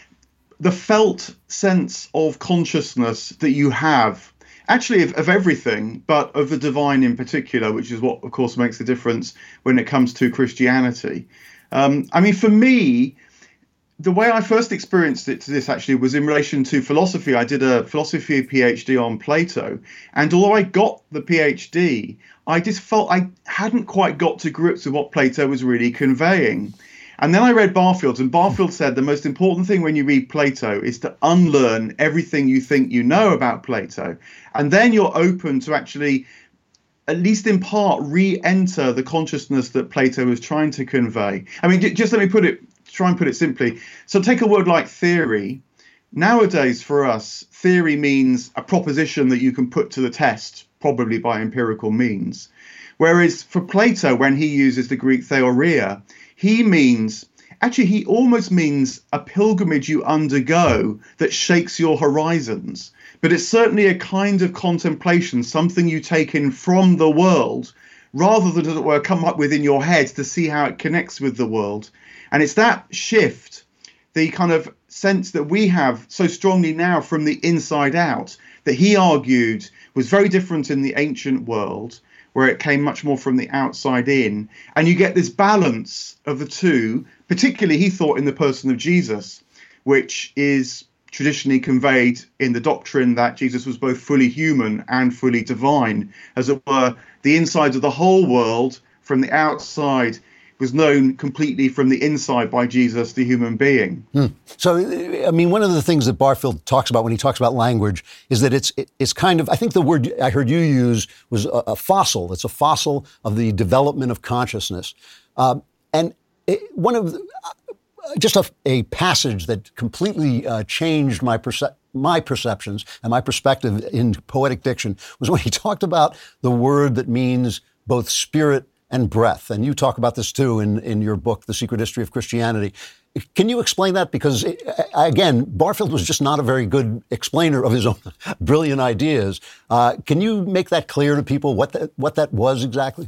the felt sense of consciousness that you have, actually of, of everything, but of the divine in particular, which is what, of course, makes the difference when it comes to Christianity. Um, I mean, for me, the way I first experienced it to this actually was in relation to philosophy. I did a philosophy PhD on Plato, and although I got the PhD, I just felt I hadn't quite got to grips with what Plato was really conveying. And then I read Barfield, and Barfield said the most important thing when you read Plato is to unlearn everything you think you know about Plato. And then you're open to actually, at least in part, re-enter the consciousness that Plato was trying to convey. I mean, just let me put it, try and put it simply. So take a word like theory. Nowadays, for us, theory means a proposition that you can put to the test, probably by empirical means. Whereas for Plato, when he uses the Greek theoria, he means, actually, he almost means a pilgrimage you undergo that shakes your horizons. But it's certainly a kind of contemplation, something you take in from the world, rather than, as it were, come up with in your head to see how it connects with the world. And it's that shift, the kind of sense that we have so strongly now from the inside out, that he argued was very different in the ancient world, where it came much more from the outside in. And you get this balance of the two, particularly, he thought, in the person of Jesus, which is traditionally conveyed in the doctrine that Jesus was both fully human and fully divine. As it were, the inside of the whole world from the outside was known completely from the inside by Jesus, the human being. Hmm. So, I mean, one of the things that Barfield talks about when he talks about language is that it's it's kind of, I think the word I heard you use was a, a fossil. It's a fossil of the development of consciousness. Um, and it, one of the, uh, just a, a passage that completely uh, changed my perce- my perceptions and my perspective in poetic diction was when he talked about the word that means both spirit and breath. And you talk about this too in, in your book, The Secret History of Christianity. Can you explain that? Because, it, again, Barfield was just not a very good explainer of his own brilliant ideas. Uh, can you make that clear to people what that, what that was exactly?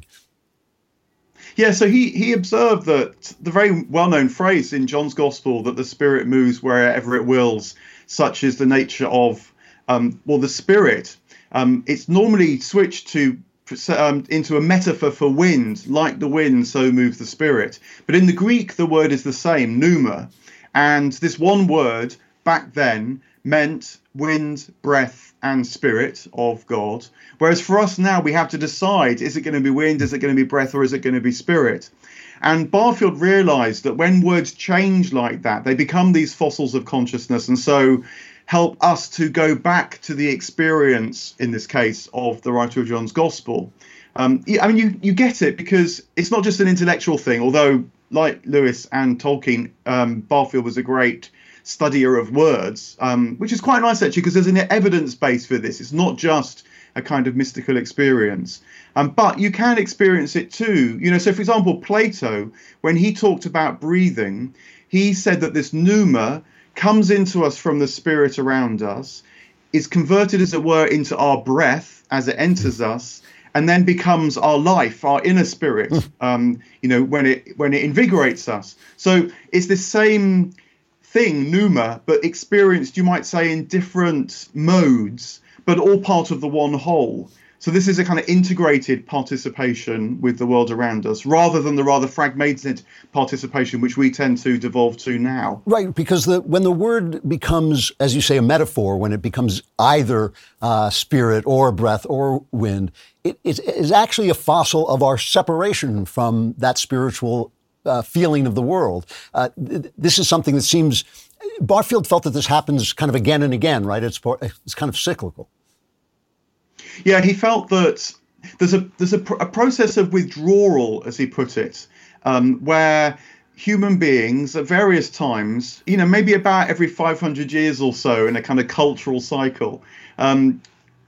Yeah, so he, he observed that the very well-known phrase in John's Gospel that the Spirit moves wherever it wills, such is the nature of, um, well, the Spirit. Um, it's normally switched to Um, into a metaphor for wind, like the wind, so moves the Spirit. But in the Greek, the word is the same, pneuma. And this one word back then meant wind, breath, and spirit of God. Whereas for us now, we have to decide, is it going to be wind, is it going to be breath, or is it going to be spirit? And Barfield realized that when words change like that, they become these fossils of consciousness. And so help us to go back to the experience, in this case, of the writer of John's Gospel. Um, I mean, you, you get it because it's not just an intellectual thing, although like Lewis and Tolkien, um, Barfield was a great studier of words, um, which is quite nice, actually, because there's an evidence base for this. It's not just a kind of mystical experience. Um, but you can experience it too. You know, so, for example, Plato, when he talked about breathing, he said that this pneuma comes into us from the spirit around us, is converted, as it were, into our breath as it enters us, and then becomes our life, our inner spirit, um, you know, when it when it invigorates us. So it's the same thing, pneuma, but experienced, you might say, in different modes, but all part of the one whole. So this is a kind of integrated participation with the world around us, rather than the rather fragmented participation which we tend to devolve to now. Right, because the, when the word becomes, as you say, a metaphor, when it becomes either uh, spirit or breath or wind, it, it is actually a fossil of our separation from that spiritual uh, feeling of the world. Uh, th- this is something that seems, Barfield felt that this happens kind of again and again, right? It's, it's kind of cyclical. Yeah, he felt that there's a there's a, pr- a process of withdrawal, as he put it, um, where human beings at various times, you know, maybe about every five hundred years or so in a kind of cultural cycle, um,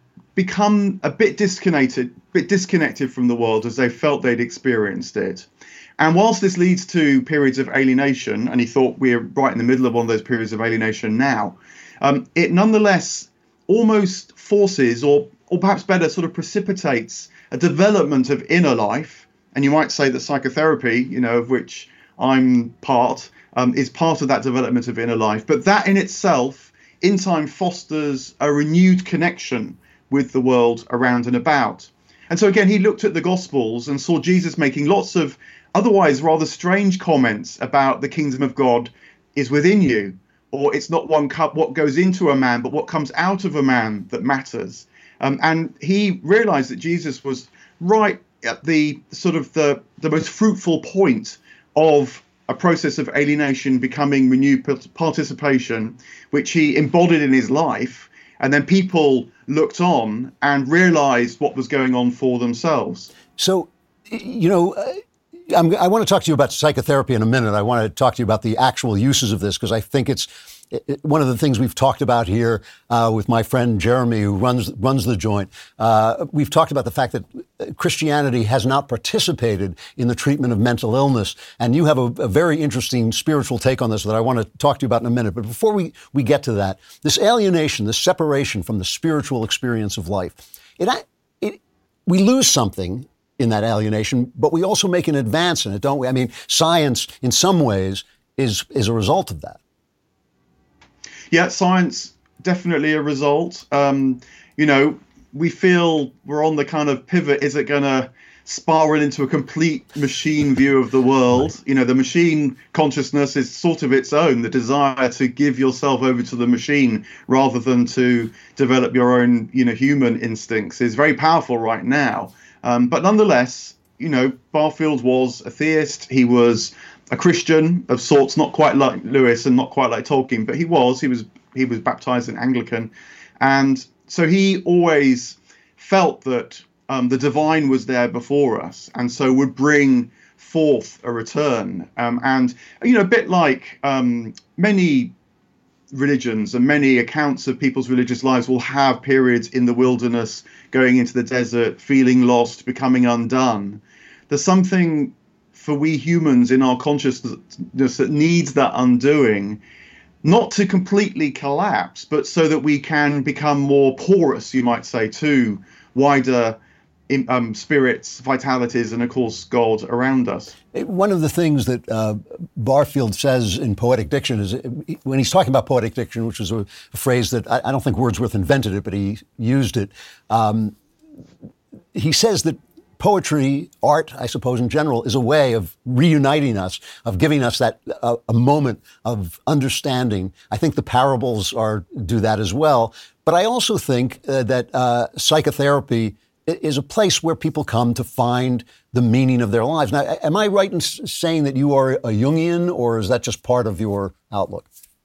become a bit disconnected, bit disconnected from the world as they felt they'd experienced it. And whilst this leads to periods of alienation, and he thought we're right in the middle of one of those periods of alienation now, um, it nonetheless almost forces or or perhaps better, sort of precipitates a development of inner life. And you might say that psychotherapy, you know, of which I'm part, um, is part of that development of inner life. But that in itself, in time, fosters a renewed connection with the world around and about. And so again, he looked at the Gospels and saw Jesus making lots of otherwise rather strange comments about the kingdom of God is within you, or it's not one cup what goes into a man, but what comes out of a man that matters. Um, and he realized that Jesus was right at the sort of the, the most fruitful point of a process of alienation becoming renewed participation, which he embodied in his life. And then people looked on and realized what was going on for themselves. So, you know, I'm, I want to talk to you about psychotherapy in a minute. I want to talk to you about the actual uses of this, because I think it's one of the things we've talked about here uh, with my friend Jeremy, who runs runs the joint. Uh, we've talked about the fact that Christianity has not participated in the treatment of mental illness. And you have a, a very interesting spiritual take on this that I want to talk to you about in a minute. But before we, we get to that, this alienation, this separation from the spiritual experience of life, it, it we lose something in that alienation, but we also make an advance in it, don't we? I mean, science, in some ways, is is a result of that. Yeah, science, definitely a result. Um, you know, we feel we're on the kind of pivot. Is it going to spiral into a complete machine view of the world? Right. You know, the machine consciousness is sort of its own, the desire to give yourself over to the machine rather than to develop your own, you know, human instincts is very powerful right now. Um, but nonetheless, you know, Barfield was a theist. He was a Christian of sorts, not quite like Lewis and not quite like Tolkien, but he was. He was he was baptized in Anglican. And so he always felt that um, the divine was there before us, and so would bring forth a return. Um, and, you know, a bit like um, many religions and many accounts of people's religious lives will have periods in the wilderness, going into the desert, feeling lost, becoming undone. There's something for we humans in our consciousness that needs that undoing, not to completely collapse, but so that we can become more porous, you might say, to wider um, spirits, vitalities, and of course, God around us. One of the things that uh, Barfield says in Poetic Diction is, when he's talking about poetic diction, which is a, a phrase that I, I don't think Wordsworth invented it, but he used it. Um, he says that poetry, art, I suppose in general, is a way of reuniting us, of giving us that uh, a moment of understanding. I think the parables are do that as well. But I also think uh, that uh, psychotherapy is a place where people come to find the meaning of their lives. Now, am I right in saying that you are a Jungian, or is that just part of your outlook?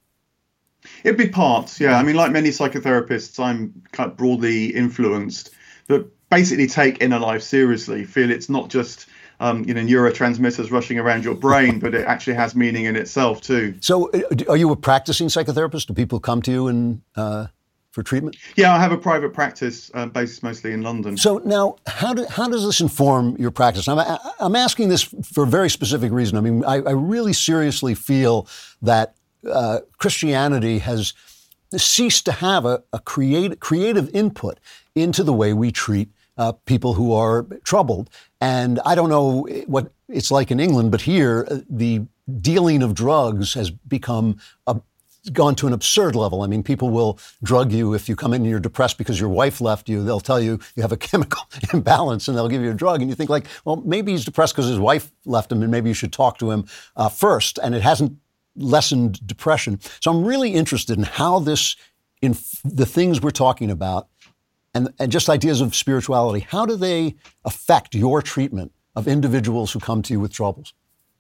It'd be parts, yeah. I mean, like many psychotherapists, I'm kind of broadly influenced, but basically take inner life seriously, feel it's not just um, you know, neurotransmitters rushing around your brain, but it actually has meaning in itself too. So are you a practicing psychotherapist? Do people come to you and uh, for treatment? Yeah, I have a private practice uh, based mostly in London. So now, how, do, how does this inform your practice? I'm, I'm asking this for a very specific reason. I mean, I, I really seriously feel that uh, Christianity has ceased to have a, a create, creative input into the way we treat Uh, people who are troubled. And I don't know what it's like in England, but here uh, the dealing of drugs has become a, gone to an absurd level. I mean, people will drug you if you come in and you're depressed because your wife left you. They'll tell you you have a chemical imbalance and they'll give you a drug. And you think like, well, maybe he's depressed because his wife left him and maybe you should talk to him uh, first. And it hasn't lessened depression. So I'm really interested in how this, in f- the things we're talking about and, and just ideas of spirituality, how do they affect your treatment of individuals who come to you with troubles?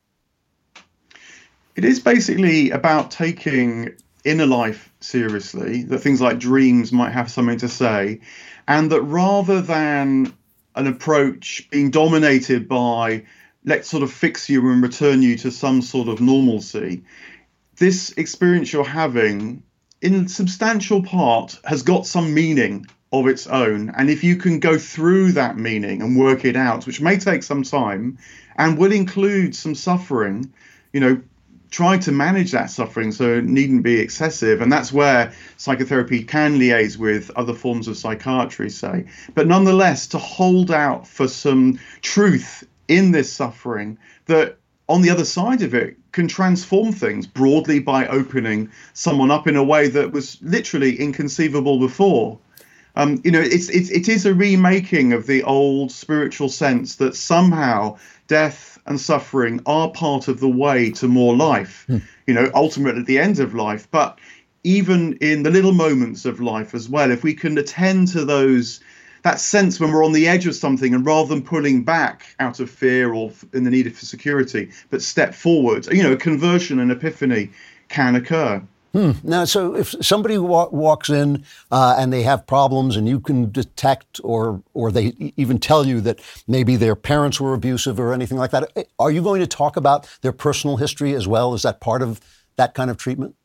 It is basically about taking inner life seriously, that things like dreams might have something to say, and that rather than an approach being dominated by let's sort of fix you and return you to some sort of normalcy, this experience you're having in substantial part has got some meaning of its own. And if you can go through that meaning and work it out, which may take some time and will include some suffering, you know, try to manage that suffering so it needn't be excessive. And that's where psychotherapy can liaise with other forms of psychiatry, say. But nonetheless, to hold out for some truth in this suffering that on the other side of it can transform things broadly by opening someone up in a way that was literally inconceivable before. Um, you know, it's, it's, it is a remaking of the old spiritual sense that somehow death and suffering are part of the way to more life, mm. you know, ultimately at the end of life. But even in the little moments of life as well, if we can attend to those, that sense when we're on the edge of something and rather than pulling back out of fear or in the need for security, but step forward, you know, a conversion and epiphany can occur. Hmm. Now, so if somebody wa- walks in uh, and they have problems and you can detect or or they even tell you that maybe their parents were abusive or anything like that, are you going to talk about their personal history as well? Is that part of that kind of treatment?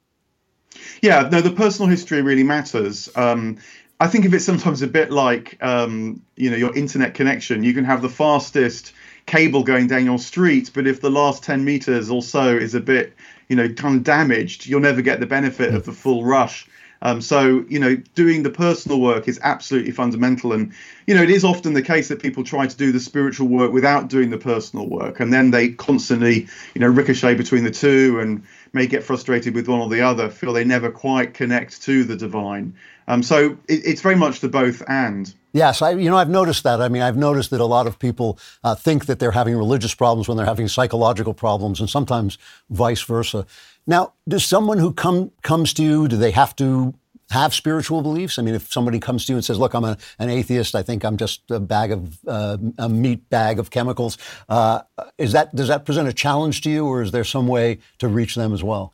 Yeah, no, the personal history really matters. Um, I think of it sometimes a bit like, um, you know, your internet connection. You can have the fastest cable going down your street, but if the last ten meters or so is a bit, you know, kind of damaged, you'll never get the benefit of the full rush. Um, so, you know, doing the personal work is absolutely fundamental. And, you know, it is often the case that people try to do the spiritual work without doing the personal work. And then they constantly, you know, ricochet between the two and may get frustrated with one or the other, feel they never quite connect to the divine. Um, so it, it's very much the both and. Yes, I, you know, I've noticed that. I mean, I've noticed that a lot of people uh, think that they're having religious problems when they're having psychological problems, and sometimes vice versa. Now, does someone who come comes to you, do they have to have spiritual beliefs? I mean, if somebody comes to you and says, look, I'm a, an atheist, I think I'm just a bag of, uh, a meat bag of chemicals, uh, is that, does that present a challenge to you, or is there some way to reach them as well?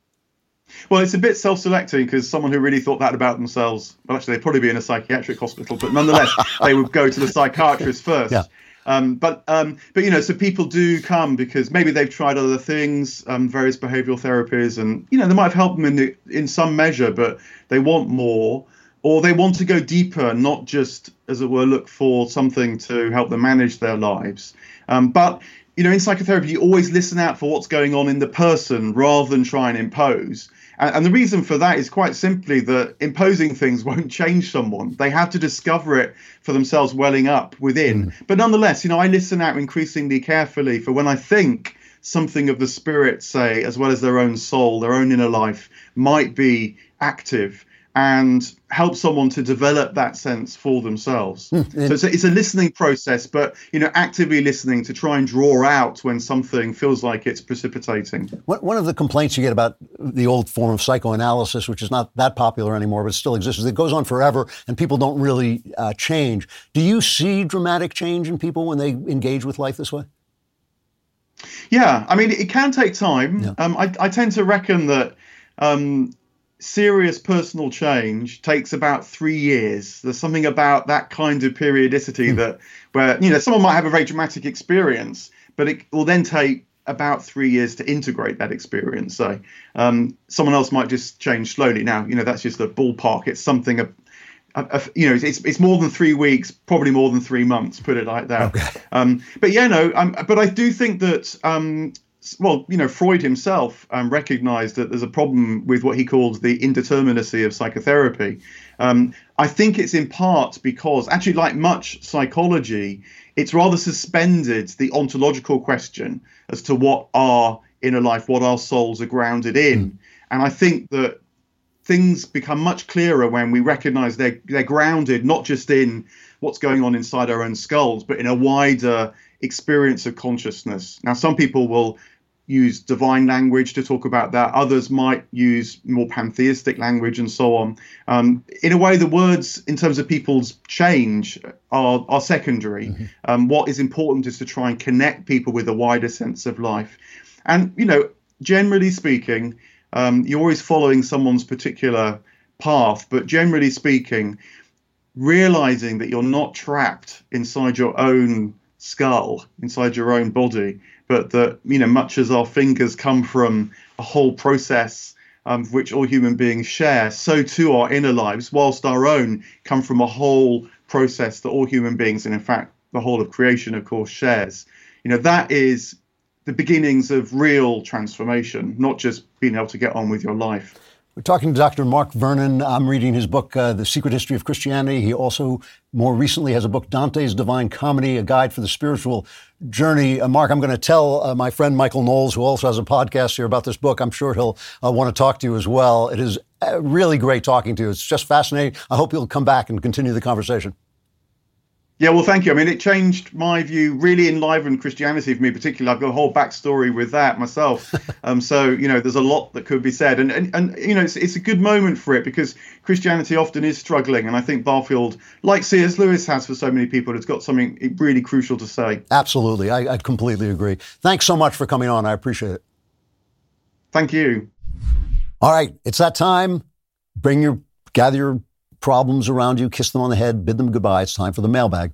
Well, it's a bit self-selecting because someone who really thought that about themselves, well, actually, they'd probably be in a psychiatric hospital, but nonetheless, they would go to the psychiatrist first. Yeah. Um, but, um, but you know, so people do come because maybe they've tried other things, um, various behavioral therapies, and, you know, they might have helped them in, the, in some measure, but they want more, or they want to go deeper, not just, as it were, look for something to help them manage their lives. Um, but, you know, in psychotherapy, you always listen out for what's going on in the person rather than try and impose. And the reason for that is quite simply that imposing things won't change someone. They have to discover it for themselves welling up within. Mm. But nonetheless, you know, I listen out increasingly carefully for when I think something of the spirit, say, as well as their own soul, their own inner life, might be active, and help someone to develop that sense for themselves. Mm. So it's a, it's a listening process, but, you know, actively listening to try and draw out when something feels like it's precipitating. One of the complaints you get about the old form of psychoanalysis, which is not that popular anymore, but still exists, is it goes on forever and people don't really uh, change. Do you see dramatic change in people when they engage with life this way? Yeah, I mean, it can take time. Yeah. Um, I, I tend to reckon that um, serious personal change takes about three years. There's something about that kind of periodicity mm. that where, you know, someone might have a very dramatic experience, but it will then take about three years to integrate that experience. So um, someone else might just change slowly. Now, you know, that's just a ballpark. It's something, a, a, a, you know, it's it's more than three weeks, probably more than three months, put it like that. Okay. Um, but yeah, no, um, but I do think that, um, well, you know, Freud himself um, recognized that there's a problem with what he called the indeterminacy of psychotherapy. Um, I think it's in part because, actually, like much psychology, it's rather suspended the ontological question as to what our inner life, what our souls are grounded in. Mm. And I think that things become much clearer when we recognize they're, they're grounded not just in what's going on inside our own skulls, but in a wider experience of consciousness. Now, some people will use divine language to talk about that. Others might use more pantheistic language and so on. Um, in a way, the words in terms of people's change are, are secondary. Mm-hmm. Um, what is important is to try and connect people with a wider sense of life. And, you know, generally speaking, um, you're always following someone's particular path, but generally speaking, realizing that you're not trapped inside your own skull, inside your own body, but that, you know, much as our fingers come from a whole process um, which all human beings share, so too our inner lives, whilst our own come from a whole process that all human beings, and in fact the whole of creation, of course, shares. You know, that is the beginnings of real transformation, not just being able to get on with your life. We're talking to Doctor Mark Vernon. I'm reading his book, uh, The Secret History of Christianity. He also, more recently, has a book, Dante's Divine Comedy, A Guide for the Spiritual Journey. Uh, Mark, I'm going to tell uh, my friend Michael Knowles, who also has a podcast here about this book. I'm sure he'll uh, want to talk to you as well. It is uh, really great talking to you. It's just fascinating. I hope you'll come back and continue the conversation. Yeah, well, thank you. I mean, it changed my view, really enlivened Christianity for me, particularly. I've got a whole backstory with that myself. um, so, you know, there's a lot that could be said. And, and, and you know, it's, it's a good moment for it because Christianity often is struggling. And I think Barfield, like C S Lewis has for so many people, has got something really crucial to say. Absolutely. I, I completely agree. Thanks so much for coming on. I appreciate it. Thank you. All right. It's that time. Bring your, gather your problems around you, kiss them on the head, bid them goodbye. It's time for the mailbag.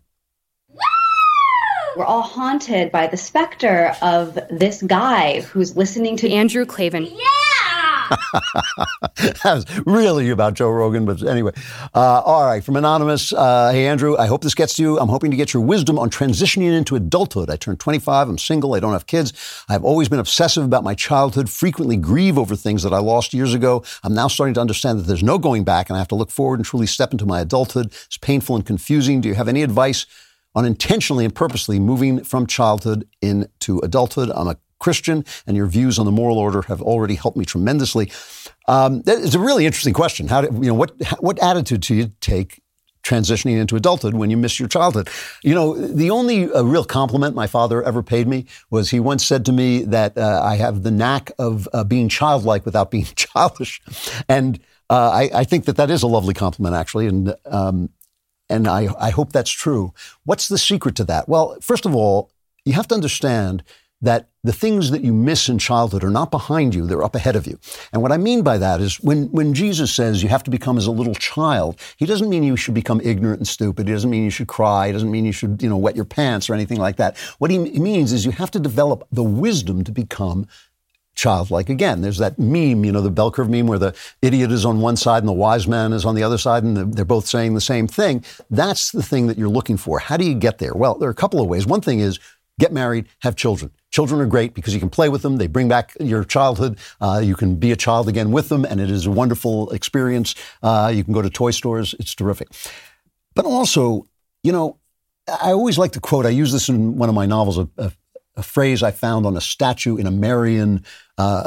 We're all haunted by the specter of this guy who's listening to Andrew Klavan. Yeah! That was really about Joe Rogan, but anyway. Uh, all right, from Anonymous. Uh, hey, Andrew, I hope this gets to you. I'm hoping to get your wisdom on transitioning into adulthood. I turned twenty-five. I'm single. I don't have kids. I've always been obsessive about my childhood, frequently grieve over things that I lost years ago. I'm now starting to understand that there's no going back, and I have to look forward and truly step into my adulthood. It's painful and confusing. Do you have any advice on intentionally and purposely moving from childhood into adulthood? I'm a Christian, and your views on the moral order have already helped me tremendously. Um, that is a really interesting question. How do, you know, what what attitude do you take transitioning into adulthood when you miss your childhood? You know, the only uh, real compliment my father ever paid me was he once said to me that uh, I have the knack of uh, being childlike without being childish, and uh, I, I think that that is a lovely compliment, actually, and um, and I, I hope that's true. What's the secret to that? Well, first of all, you have to understand that the things that you miss in childhood are not behind you, they're up ahead of you. And what I mean by that is when, when Jesus says you have to become as a little child, he doesn't mean you should become ignorant and stupid. He doesn't mean you should cry. He doesn't mean you should, you know, wet your pants or anything like that. What he means is you have to develop the wisdom to become childlike again. There's that meme, you know, the bell curve meme where the idiot is on one side and the wise man is on the other side, and they're both saying the same thing. That's the thing that you're looking for. How do you get there? Well, there are a couple of ways. One thing is get married, have children. Children are great because you can play with them. They bring back your childhood. Uh, you can be a child again with them, and it is a wonderful experience. Uh, you can go to toy stores. It's terrific. But also, you know, I always like to quote, I use this in one of my novels, a, a, a phrase I found on a statue in a Marian uh,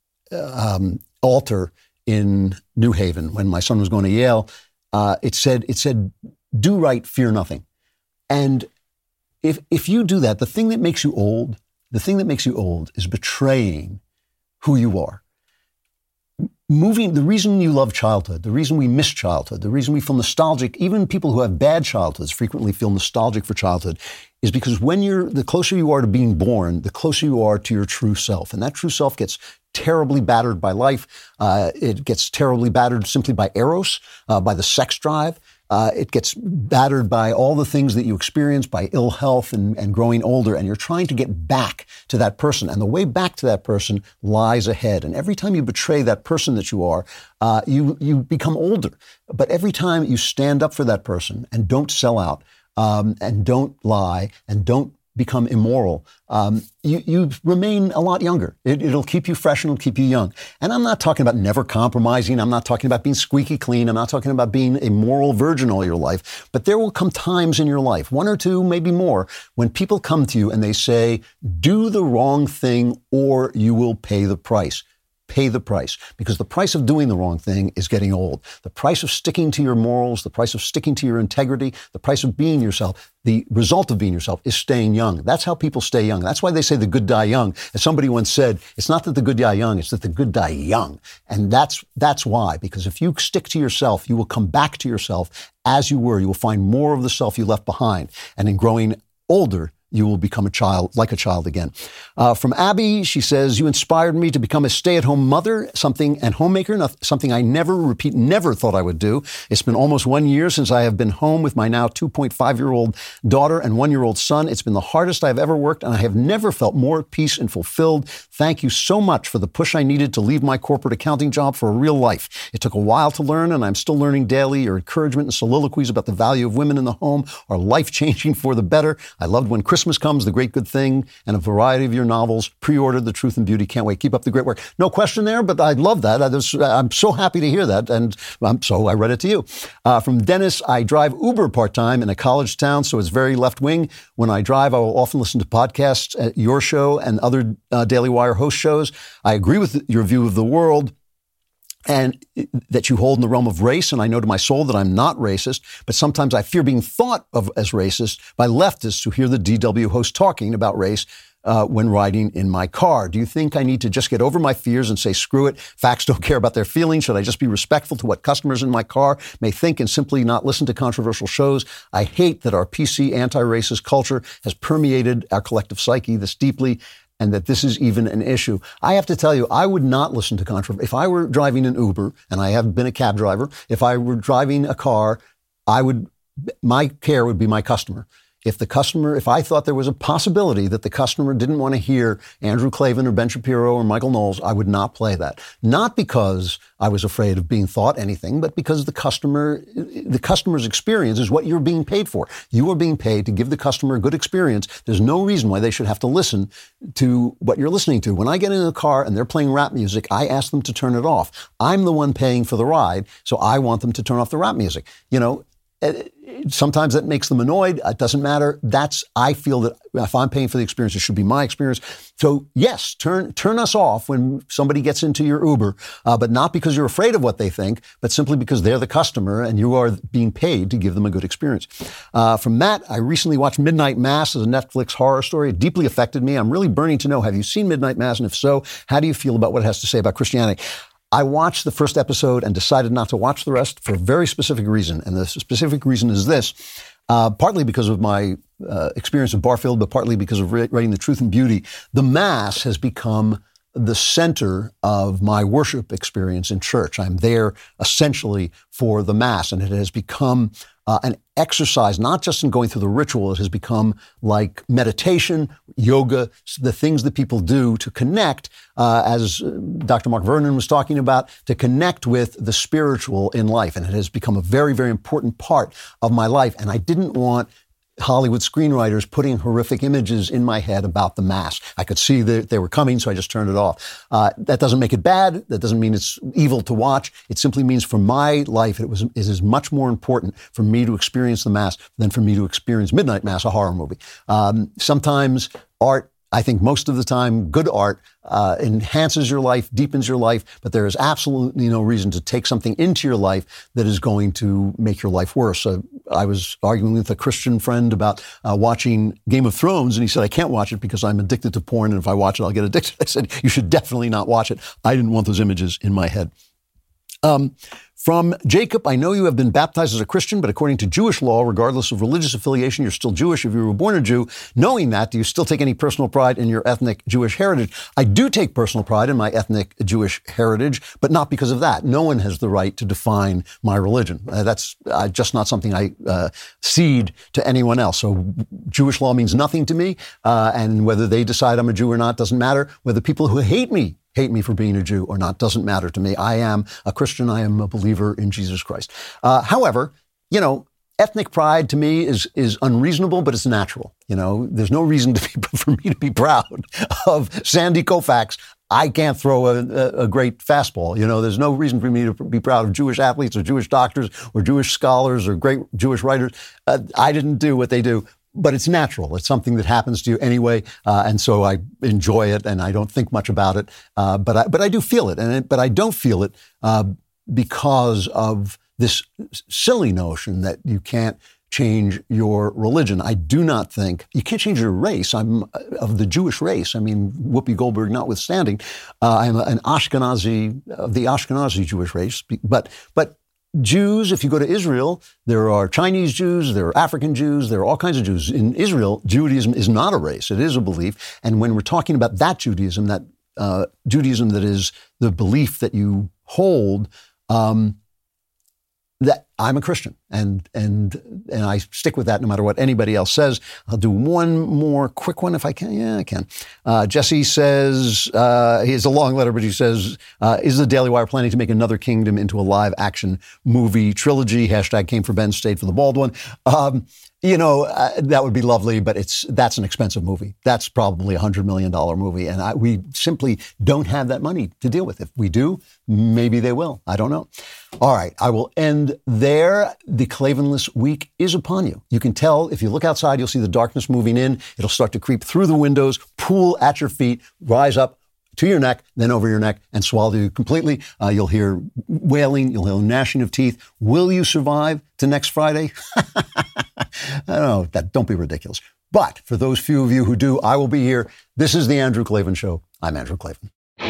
um, altar in New Haven when my son was going to Yale. Uh, it said, it said, do right, fear nothing. And if if you do that, the thing that makes you old, the thing that makes you old is betraying who you are. Moving, the reason you love childhood, the reason we miss childhood, the reason we feel nostalgic, even people who have bad childhoods frequently feel nostalgic for childhood, is because when you're, the closer you are to being born, the closer you are to your true self. And that true self gets terribly battered by life. Uh, it gets terribly battered simply by eros, uh, by the sex drive. Uh, it gets battered by all the things that you experience, by ill health and, and growing older, and you're trying to get back to that person. And the way back to that person lies ahead. And every time you betray that person that you are, uh, you you become older. But every time you stand up for that person and don't sell out, um, and don't lie, and don't become immoral, um, you, you remain a lot younger. It, it'll keep you fresh and it'll keep you young. And I'm not talking about never compromising. I'm not talking about being squeaky clean. I'm not talking about being a moral virgin all your life. But there will come times in your life, one or two, maybe more, when people come to you and they say, do the wrong thing or you will pay the price. pay the price, because the price of doing the wrong thing is getting old. The price of sticking to your morals, the price of sticking to your integrity, the price of being yourself, the result of being yourself is staying young. That's how people stay young. That's why they say the good die young. As somebody once said, it's not that the good die young, it's that the good die young. And that's that's why, because if you stick to yourself, you will come back to yourself as you were. You will find more of the self you left behind. And in growing older, you will become a child, like a child again. Uh, from Abby, she says, you inspired me to become a stay-at-home mother, something, and homemaker, not, something I never, repeat, never thought I would do. It's been almost one year since I have been home with my now two point five year old daughter and one-year-old son. It's been the hardest I've ever worked, and I have never felt more at peace and fulfilled. Thank you so much for the push I needed to leave my corporate accounting job for a real life. It took a while to learn, and I'm still learning daily. Your encouragement and soliloquies about the value of women in the home are life-changing for the better. I loved When Christmas Comes, The Great Good Thing, and a variety of your novels. Pre-ordered The Truth and Beauty. Can't wait. Keep up the great work. No question there, but I love that. I was, I'm so happy to hear that, and um, so I read it to you. Uh, from Dennis, I drive Uber part-time in a college town, so it's very left-wing. When I drive, I will often listen to podcasts at your show and other uh, Daily Wire host shows. I agree with your view of the world and that you hold in the realm of race, and I know to my soul that I'm not racist, but sometimes I fear being thought of as racist by leftists who hear the D W host talking about race uh, when riding in my car. Do you think I need to just get over my fears and say, screw it, facts don't care about their feelings? Should I just be respectful to what customers in my car may think and simply not listen to controversial shows? I hate that our P C anti-racist culture has permeated our collective psyche this deeply, and that this is even an issue. I have to tell you, I would not listen to controversy. If I were driving an Uber, and I have been a cab driver, if I were driving a car, I would, my care would be my customer. If the customer, if I thought there was a possibility that the customer didn't want to hear Andrew Klavan or Ben Shapiro or Michael Knowles, I would not play that. Not because I was afraid of being thought anything, but because the customer, the customer's experience is what you're being paid for. You are being paid to give the customer a good experience. There's no reason why they should have to listen to what you're listening to. When I get in a car and they're playing rap music, I ask them to turn it off. I'm the one paying for the ride, so I want them to turn off the rap music. You know, sometimes that makes them annoyed. It doesn't matter. That's, I feel that if I'm paying for the experience, it should be my experience. So yes, turn turn us off when somebody gets into your Uber, uh, but not because you're afraid of what they think, but simply because they're the customer and you are being paid to give them a good experience. Uh, from Matt, I recently watched Midnight Mass as a Netflix horror story. It deeply affected me. I'm really burning to know, have you seen Midnight Mass? And if so, how do you feel about what it has to say about Christianity? I watched the first episode and decided not to watch the rest for a very specific reason. And the specific reason is this, uh, partly because of my uh, experience at Barfield, but partly because of re- writing The Truth and Beauty. The Mass has become the center of my worship experience in church. I'm there essentially for the Mass, and it has become uh, an exercise, not just in going through the ritual. It has become like meditation, yoga, the things that people do to connect, uh, as Doctor Mark Vernon was talking about, to connect with the spiritual in life. And it has become a very, very important part of my life. And I didn't want Hollywood screenwriters putting horrific images in my head about the Mass. I could see that they were coming, so I just turned it off. Uh, that doesn't make it bad. That doesn't mean it's evil to watch. It simply means for my life, it was it is much more important for me to experience the Mass than for me to experience Midnight Mass, a horror movie. Um, sometimes art, I think most of the time, good art uh, enhances your life, deepens your life, but there is absolutely no reason to take something into your life that is going to make your life worse. Uh, I was arguing with a Christian friend about uh, watching Game of Thrones, and he said, I can't watch it because I'm addicted to porn, and if I watch it, I'll get addicted. I said, you should definitely not watch it. I didn't want those images in my head. Um, from Jacob, I know you have been baptized as a Christian, but according to Jewish law, regardless of religious affiliation, you're still Jewish if you were born a Jew. Knowing that, do you still take any personal pride in your ethnic Jewish heritage? I do take personal pride in my ethnic Jewish heritage, but not because of that. No one has the right to define my religion. Uh, that's uh, just not something I uh, cede to anyone else. So Jewish law means nothing to me, uh, and whether they decide I'm a Jew or not doesn't matter. Whether people who hate me hate me for being a Jew or not doesn't matter to me. I am a Christian. I am a believer in Jesus Christ. Uh, however, you know, ethnic pride to me is is unreasonable, but it's natural. You know, there's no reason to be, for me to be proud of Sandy Koufax. I can't throw a, a, a great fastball. You know, there's no reason for me to be proud of Jewish athletes or Jewish doctors or Jewish scholars or great Jewish writers. Uh, I didn't do what they do. but it's natural. It's something that happens to you anyway, uh, and so I enjoy it, and I don't think much about it. Uh, but I, but I do feel it, and it, but I don't feel it uh, because of this silly notion that you can't change your religion. I do not think you can't change your race. I'm of the Jewish race. I mean, Whoopi Goldberg notwithstanding, uh, I'm an Ashkenazi of the Ashkenazi Jewish race, but but. Jews, if you go to Israel, there are Chinese Jews, there are African Jews, there are all kinds of Jews. In Israel, Judaism is not a race. It is a belief. And when we're talking about that Judaism, that uh, Judaism that is the belief that you hold, um, that I'm a Christian, and and and I stick with that no matter what anybody else says. I'll do one more quick one if I can. Yeah, I can. Uh, Jesse says, uh, he has a long letter, but he says, uh, is the Daily Wire planning to make another Kingdom into a live action movie trilogy? Hashtag came for Ben, stayed for the bald one. Um, you know, uh, that would be lovely, but it's that's an expensive movie. That's probably a one hundred million dollars movie, and I, we simply don't have that money to deal with. If we do, maybe they will. I don't know. All right, I will end there. The Klavanless week is upon you. You can tell if you look outside, you'll see the darkness moving in. It'll start to creep through the windows, pool at your feet, rise up to your neck, then over your neck, and swallow you completely. Uh, you'll hear wailing. You'll hear gnashing of teeth. Will you survive to next Friday? I don't know. That, don't be ridiculous. But for those few of you who do, I will be here. This is The Andrew Klavan Show. I'm Andrew Klavan.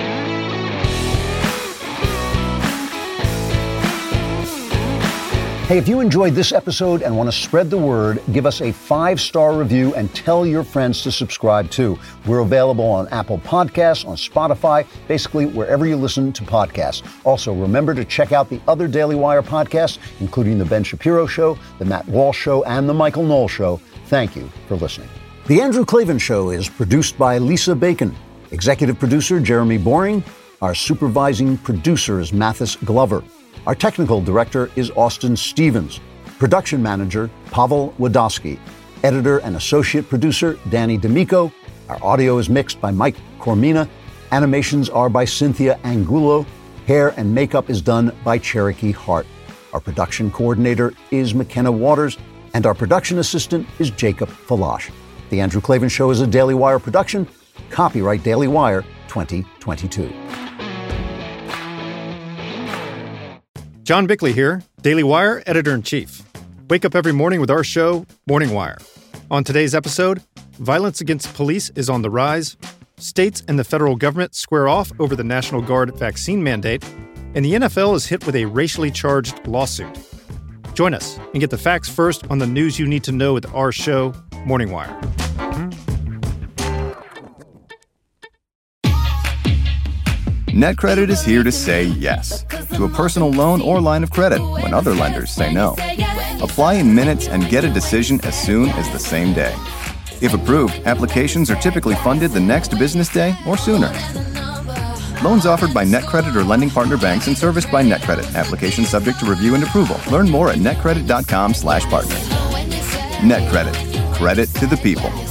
Hey, if you enjoyed this episode and want to spread the word, give us a five-star review and tell your friends to subscribe too. We're available on Apple Podcasts, on Spotify, basically wherever you listen to podcasts. Also, remember to check out the other Daily Wire podcasts, including The Ben Shapiro Show, The Matt Walsh Show, and The Michael Knowles Show. Thank you for listening. The Andrew Klavan Show is produced by Lisa Bacon. Executive producer, Jeremy Boring. Our supervising producer is Mathis Glover. Our technical director is Austin Stevens. Production manager, Pavel Wadowski. Editor and associate producer, Danny D'Amico. Our audio is mixed by Mike Cormina. Animations are by Cynthia Angulo. Hair and makeup is done by Cherokee Hart. Our production coordinator is McKenna Waters. And our production assistant is Jacob Falash. The Andrew Klavan Show is a Daily Wire production. Copyright Daily Wire twenty twenty-two. John Bickley here, Daily Wire Editor-in-Chief. Wake up every morning with our show, Morning Wire. On today's episode, violence against police is on the rise, states and the federal government square off over the National Guard vaccine mandate, and the N F L is hit with a racially charged lawsuit. Join us and get the facts first on the news you need to know with our show, Morning Wire. NetCredit is here to say yes to a personal loan or line of credit when other lenders say no. Apply in minutes and get a decision as soon as the same day. If approved, applications are typically funded the next business day or sooner. Loans offered by NetCredit or lending partner banks and serviced by NetCredit. Application subject to review and approval. Learn more at netcredit.com slash partner. NetCredit. Credit to the people.